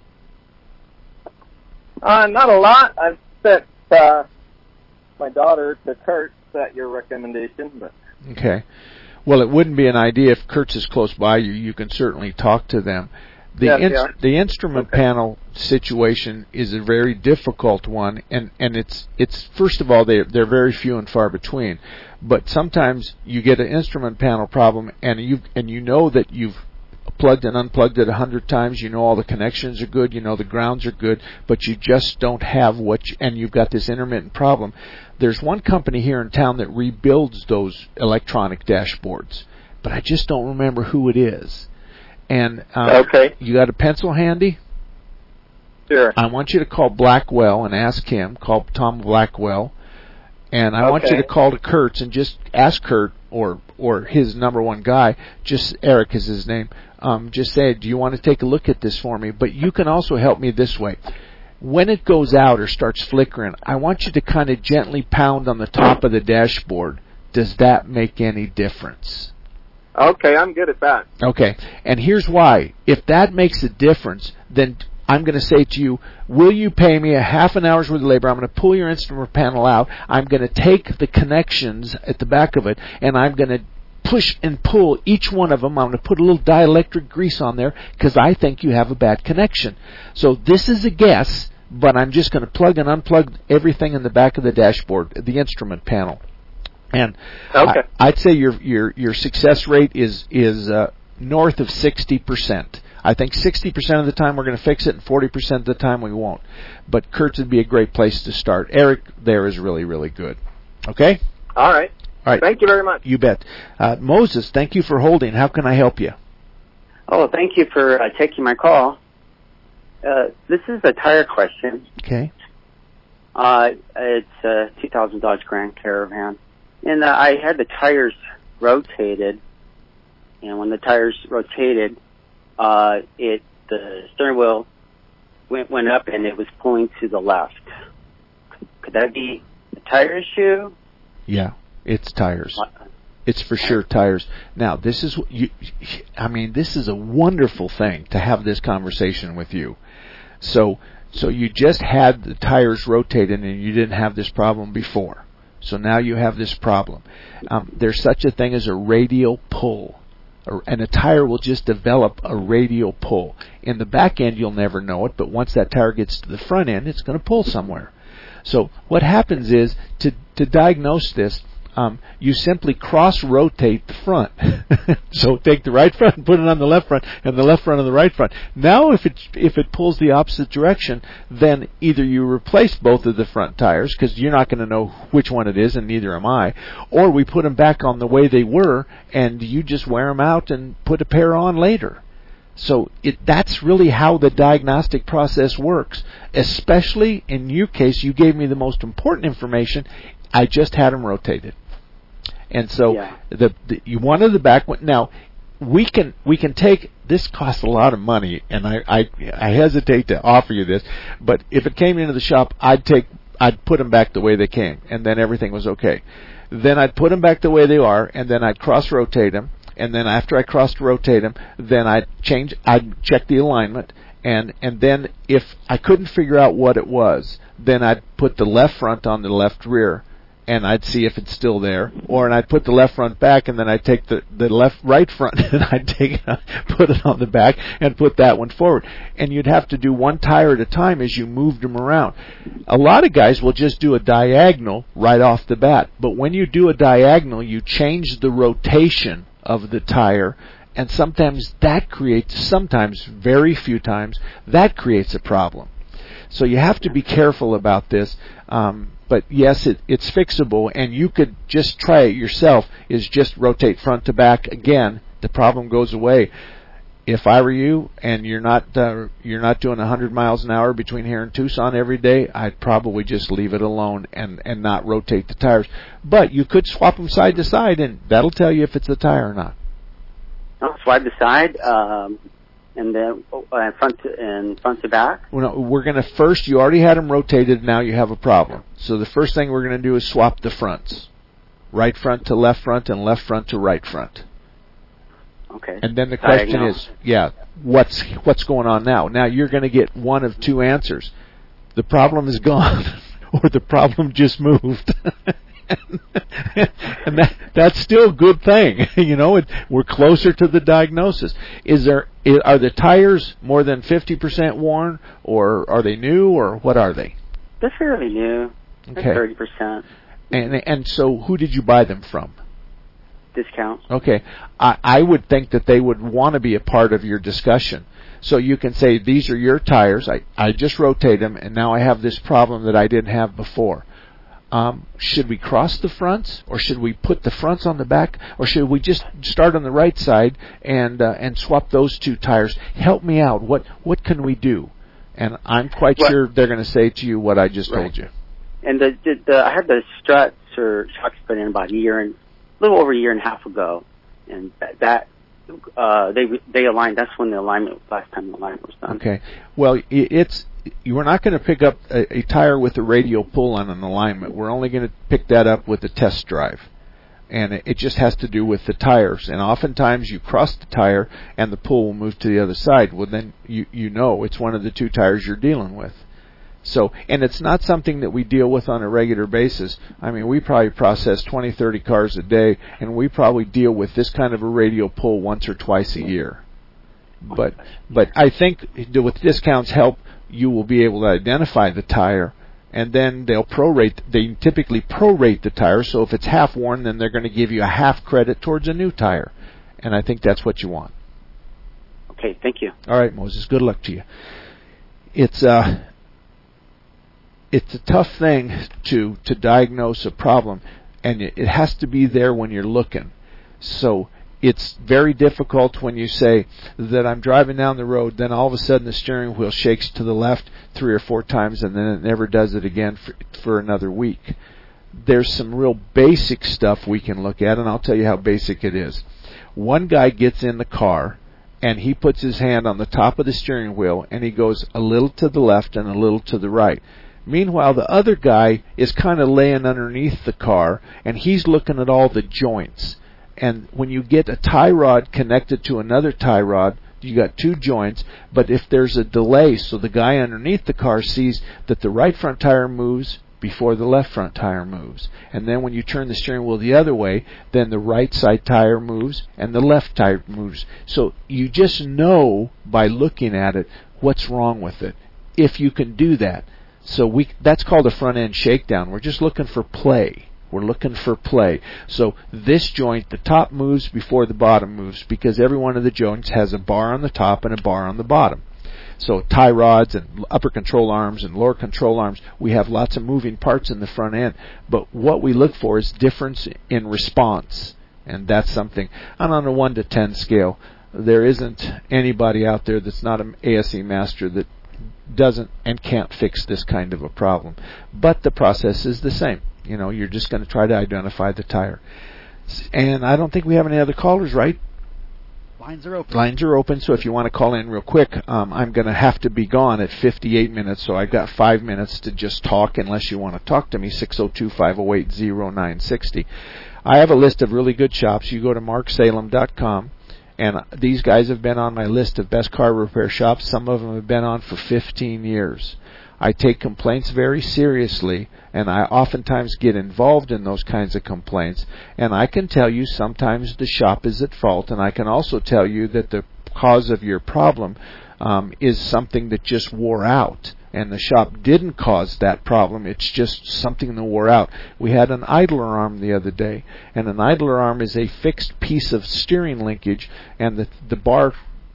Not a lot. I've sent my daughter to Kurt at your recommendation, but okay. Well, it wouldn't be an idea if Kurt's is close by you. You can certainly talk to them. The instrument panel situation is a very difficult one, and it's first of all they're very few and far between. But sometimes you get an instrument panel problem, and you know that you've plugged and unplugged it 100 times. You know all the connections are good. You know the grounds are good, but you just don't have and you've got this intermittent problem. There's one company here in town that rebuilds those electronic dashboards, but I just don't remember who it is. And you got a pencil handy? Sure. I want you to call Blackwell and ask him. Call Tom Blackwell, and I want you to call to Kurt's and just ask Kurt or his number one guy. Just Eric is his name. Just say, do you want to take a look at this for me? But you can also help me this way. When it goes out or starts flickering, I want you to kind of gently pound on the top of the dashboard. Does that make any difference? Okay, I'm good at that. Okay, and here's why. If that makes a difference, then I'm going to say to you, will you pay me a half an hour's worth of labor? I'm going to pull your instrument panel out. I'm going to take the connections at the back of it, and I'm going to push and pull each one of them. I'm going to put a little dielectric grease on there because I think you have a bad connection. So this is a guess, but I'm just going to plug and unplug everything in the back of the dashboard, the instrument panel. And okay. I'd say your success rate is north of 60%. I think 60% of the time we're going to fix it, and 40% of the time we won't. But Kurtz would be a great place to start. Eric there is really, really good. Okay? All right. Thank you very much. You bet. Moses, thank you for holding. How can I help you? Oh, thank you for taking my call. This is a tire question. Okay. It's a 2000 Dodge Grand Caravan. And I had the tires rotated. And when the tires rotated, the steering wheel went up and it was pulling to the left. Could that be a tire issue? Yeah, it's tires. It's for sure tires. Now, this is a wonderful thing to have this conversation with you. So you just had the tires rotated and you didn't have this problem before. So now you have this problem. There's such a thing as a radial pull. And a tire will just develop a radial pull. In the back end, you'll never know it, but once that tire gets to the front end, it's going to pull somewhere. So what happens is, to diagnose this, you simply cross-rotate the front. So take the right front and put it on the left front, and the left front on the right front. Now if it pulls the opposite direction, then either you replace both of the front tires, because you're not going to know which one it is, and neither am I, or we put them back on the way they were, and you just wear them out and put a pair on later. So that's really how the diagnostic process works. Especially in your case, you gave me the most important information. I just had them rotated. And so you wanted the back one. Now, we can take, this costs a lot of money, and I hesitate to offer you this, but if it came into the shop, I'd put them back the way they came, and then everything was okay. Then I'd put them back the way they are, and then I'd cross-rotate them, and then after I cross-rotate them, then I'd check the alignment, and then if I couldn't figure out what it was, then I'd put the left front on the left rear, and I'd see if it's still there, and I'd put the left front back, and then I'd take the right front, and I'd put it on the back, and put that one forward. And you'd have to do one tire at a time as you moved them around. A lot of guys will just do a diagonal right off the bat, but when you do a diagonal, you change the rotation of the tire, and sometimes, very few times, that creates a problem. So you have to be careful about this. But yes, it's fixable, and you could just try it yourself, is just rotate front to back again. The problem goes away. If I were you and you're not doing 100 miles an hour between here and Tucson every day, I'd probably just leave it alone and not rotate the tires. But you could swap them side to side, and that'll tell you if it's a tire or not. I'll swap the side. And then front to back? Well, no, we're going to first, you already had them rotated, now you have a problem. So the first thing we're going to do is swap the fronts. Right front to left front and left front to right front. Okay. And then the question is, what's going on now? Now you're going to get one of two answers. The problem is gone, or the problem just moved. And that's still a good thing. We're closer to the diagnosis. Are the tires more than 50% worn, or are they new, or what are they? They're fairly new. Okay. 30%. And so who did you buy them from? Discount. Okay. I would think that they would want to be a part of your discussion. So you can say, these are your tires. I just rotate them, and now I have this problem that I didn't have before. Should we cross the fronts, or should we put the fronts on the back, or should we just start on the right side and swap those two tires? Help me out. What can we do? And I'm quite sure they're going to say to you what I just told you. And I had the struts or shocks put in about a little over a year and a half ago, and that they aligned. That's when last time the alignment was done. Okay. Well, you are not going to pick up a tire with a radial pull on an alignment. We're only going to pick that up with a test drive. And it just has to do with the tires. And oftentimes you cross the tire and the pull will move to the other side. Well, then you know it's one of the two tires you're dealing with. So, and it's not something that we deal with on a regular basis. I mean, we probably process 20, 30 cars a day, and we probably deal with this kind of a radial pull once or twice a year. But I think with discounts help, you will be able to identify the tire, and then they typically prorate the tire, so if it's half worn, then they're going to give you a half credit towards a new tire. And I think that's what you want. Okay, thank you. All right, Moses, good luck to you. It's a tough thing to diagnose a problem, and it has to be there when you're looking. So it's very difficult when you say that I'm driving down the road, then all of a sudden the steering wheel shakes to the left 3 or 4 times, and then it never does it again for another week. There's some real basic stuff we can look at, and I'll tell you how basic it is. One guy gets in the car, and he puts his hand on the top of the steering wheel, and he goes a little to the left and a little to the right. Meanwhile, the other guy is kind of laying underneath the car, and he's looking at all the joints. And when you get a tie rod connected to another tie rod, you got 2 joints, but if there's a delay, so the guy underneath the car sees that the right front tire moves before the left front tire moves. And then when you turn the steering wheel the other way, then the right side tire moves and the left tire moves. So you just know by looking at it what's wrong with it, if you can do that. So that's called a front end shakedown. We're just looking for play. We're looking for play. So this joint, the top moves before the bottom moves, because every one of the joints has a bar on the top and a bar on the bottom. So tie rods and upper control arms and lower control arms, we have lots of moving parts in the front end. But what we look for is difference in response. And that's something. And on a 1 to 10 scale, there isn't anybody out there that's not an ASE master that doesn't and can't fix this kind of a problem. But the process is the same. You know, you're just going to try to identify the tire. And I don't think we have any other callers, right? Lines are open. Lines are open, so if you want to call in real quick, I'm going to have to be gone at 58 minutes, so I've got 5 minutes to just talk unless you want to talk to me, 602-508-0960. I have a list of really good shops. You go to marksalem.com. And these guys have been on my list of best car repair shops. Some of them have been on for 15 years. I take complaints very seriously, and I oftentimes get involved in those kinds of complaints. And I can tell you sometimes the shop is at fault, and I can also tell you that the cause of your problem is something that just wore out. And the shop didn't cause that problem. It's just something that wore out. We had an idler arm the other day, and an idler arm is a fixed piece of steering linkage, and the bar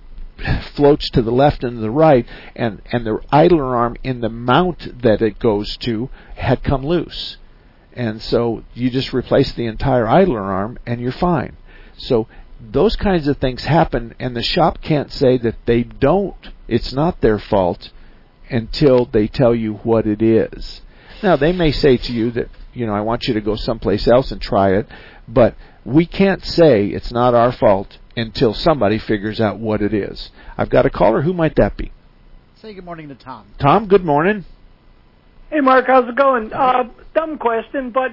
floats to the left and the right, and the idler arm in the mount that it goes to had come loose. And so you just replace the entire idler arm, and you're fine. So those kinds of things happen, and the shop can't say that they don't. It's not their fault until they tell you what it is. Now, they may say to you that, I want you to go someplace else and try it, but we can't say it's not our fault until somebody figures out what it is. I've got a caller. Who might that be? Say good morning to Tom. Tom, good morning. Hey, Mark, how's it going? Dumb question, but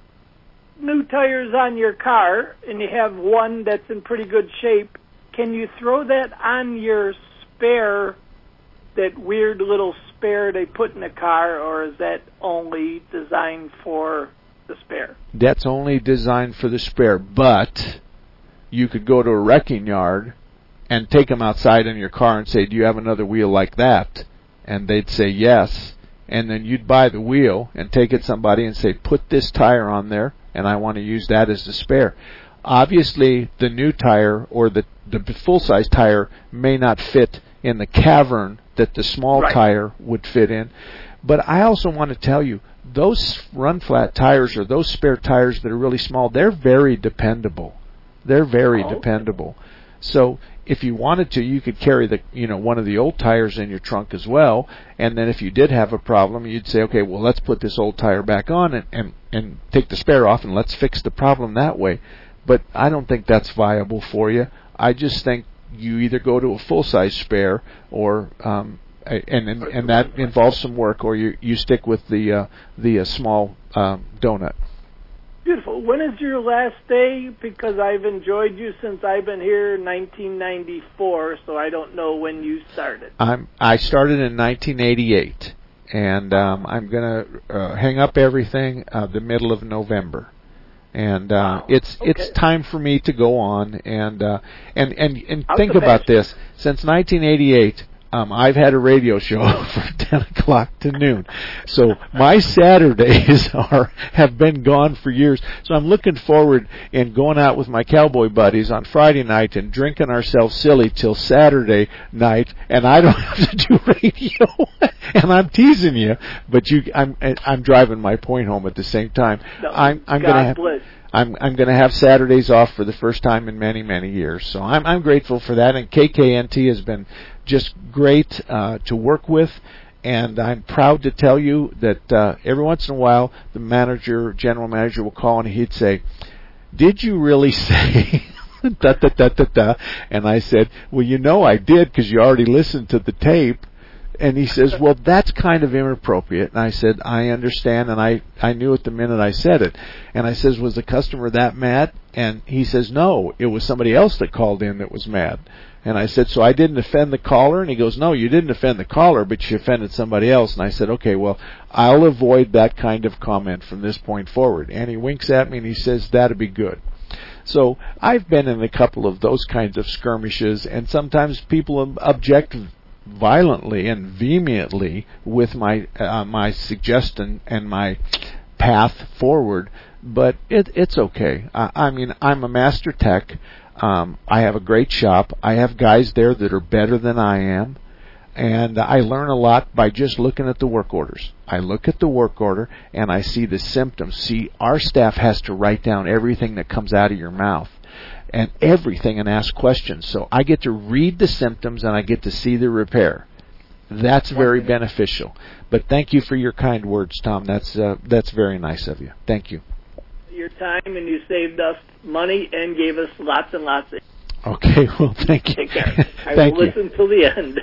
new tires on your car, and you have one that's in pretty good shape. Can you throw that on your spare, that weird little spare they put in the car, or is that only designed for the spare? That's only designed for the spare, but you could go to a wrecking yard and take them outside in your car and say, do you have another wheel like that? And they'd say yes. And then you'd buy the wheel and take it to somebody and say, put this tire on there, and I want to use that as the spare. Obviously, the new tire or the full-size tire may not fit in the cavern that the small tire would fit in. But I also want to tell you, those run-flat tires or those spare tires that are really small, they're very dependable. They're very dependable. So if you wanted to, you could carry one of the old tires in your trunk as well, and then if you did have a problem, you'd say, okay, well, let's put this old tire back on and take the spare off, and let's fix the problem that way. But I don't think that's viable for you. I just think you either go to a full-size spare, or and that involves some work, or you stick with the small donut. Beautiful. When is your last day? Because I've enjoyed you since I've been here in 1994, so I don't know when you started. I started in 1988, and I'm going to hang up everything the middle of November. And it's time for me to go on and think about this. Since 1988, I've had a radio show from 10 o'clock to noon. So my Saturdays have been gone for years. So I'm looking forward in going out with my cowboy buddies on Friday night and drinking ourselves silly till Saturday night, and I don't have to do radio. And I'm teasing you, but I'm driving my point home at the same time. No, I'm going to have Saturdays off for the first time in many, many years. So I'm grateful for that. And KKNT has been just great to work with. And I'm proud to tell you that every once in a while, the general manager will call and he'd say, "Did you really say da da da da da?" And I said, "Well, I did, because you already listened to the tape." And he says, "Well, that's kind of inappropriate." And I said, "I understand," and I knew it the minute I said it. And I says, "Was the customer that mad?" And he says, "No, it was somebody else that called in that was mad." And I said, "So I didn't offend the caller?" And he goes, "No, you didn't offend the caller, but you offended somebody else." And I said, "Okay, well, I'll avoid that kind of comment from this point forward." And he winks at me and he says, "That'd be good." So I've been in a couple of those kinds of skirmishes, and sometimes people object violently and vehemently with my suggestion and my path forward, but it's okay. I mean, I'm a master tech. I have a great shop. I have guys there that are better than I am, and I learn a lot by just looking at the work orders. I look at the work order and I see the symptoms. See, our staff has to write down everything that comes out of your mouth and everything, and ask questions. So I get to read the symptoms and I get to see the repair. That's very beneficial. But thank you for your kind words, Tom. That's very nice of you. Thank you. Your time, and you saved us money and gave us lots and lots of... Okay, well, thank you. Take care. I will listen till the end.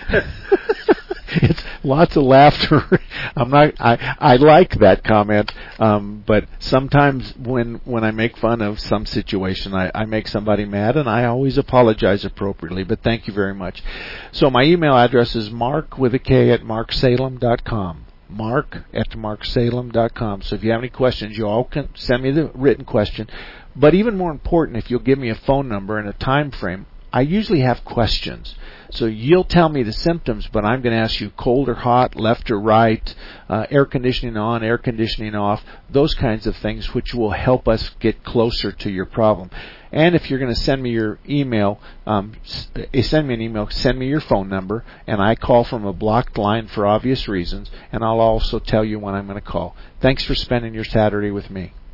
It's lots of laughter. I like that comment, but sometimes when I make fun of some situation, I make somebody mad, and I always apologize appropriately. But thank you very much. So my email address is mark@marksalem.com. mark@marksalem.com. So if you have any questions, you all can send me the written question. But even more important, if you'll give me a phone number and a time frame, I usually have questions. So you'll tell me the symptoms, but I'm going to ask you cold or hot, left or right, air conditioning on, air conditioning off, those kinds of things, which will help us get closer to your problem. And if you're going to send me your email, send me your phone number, and I call from a blocked line for obvious reasons, and I'll also tell you when I'm going to call. Thanks for spending your Saturday with me.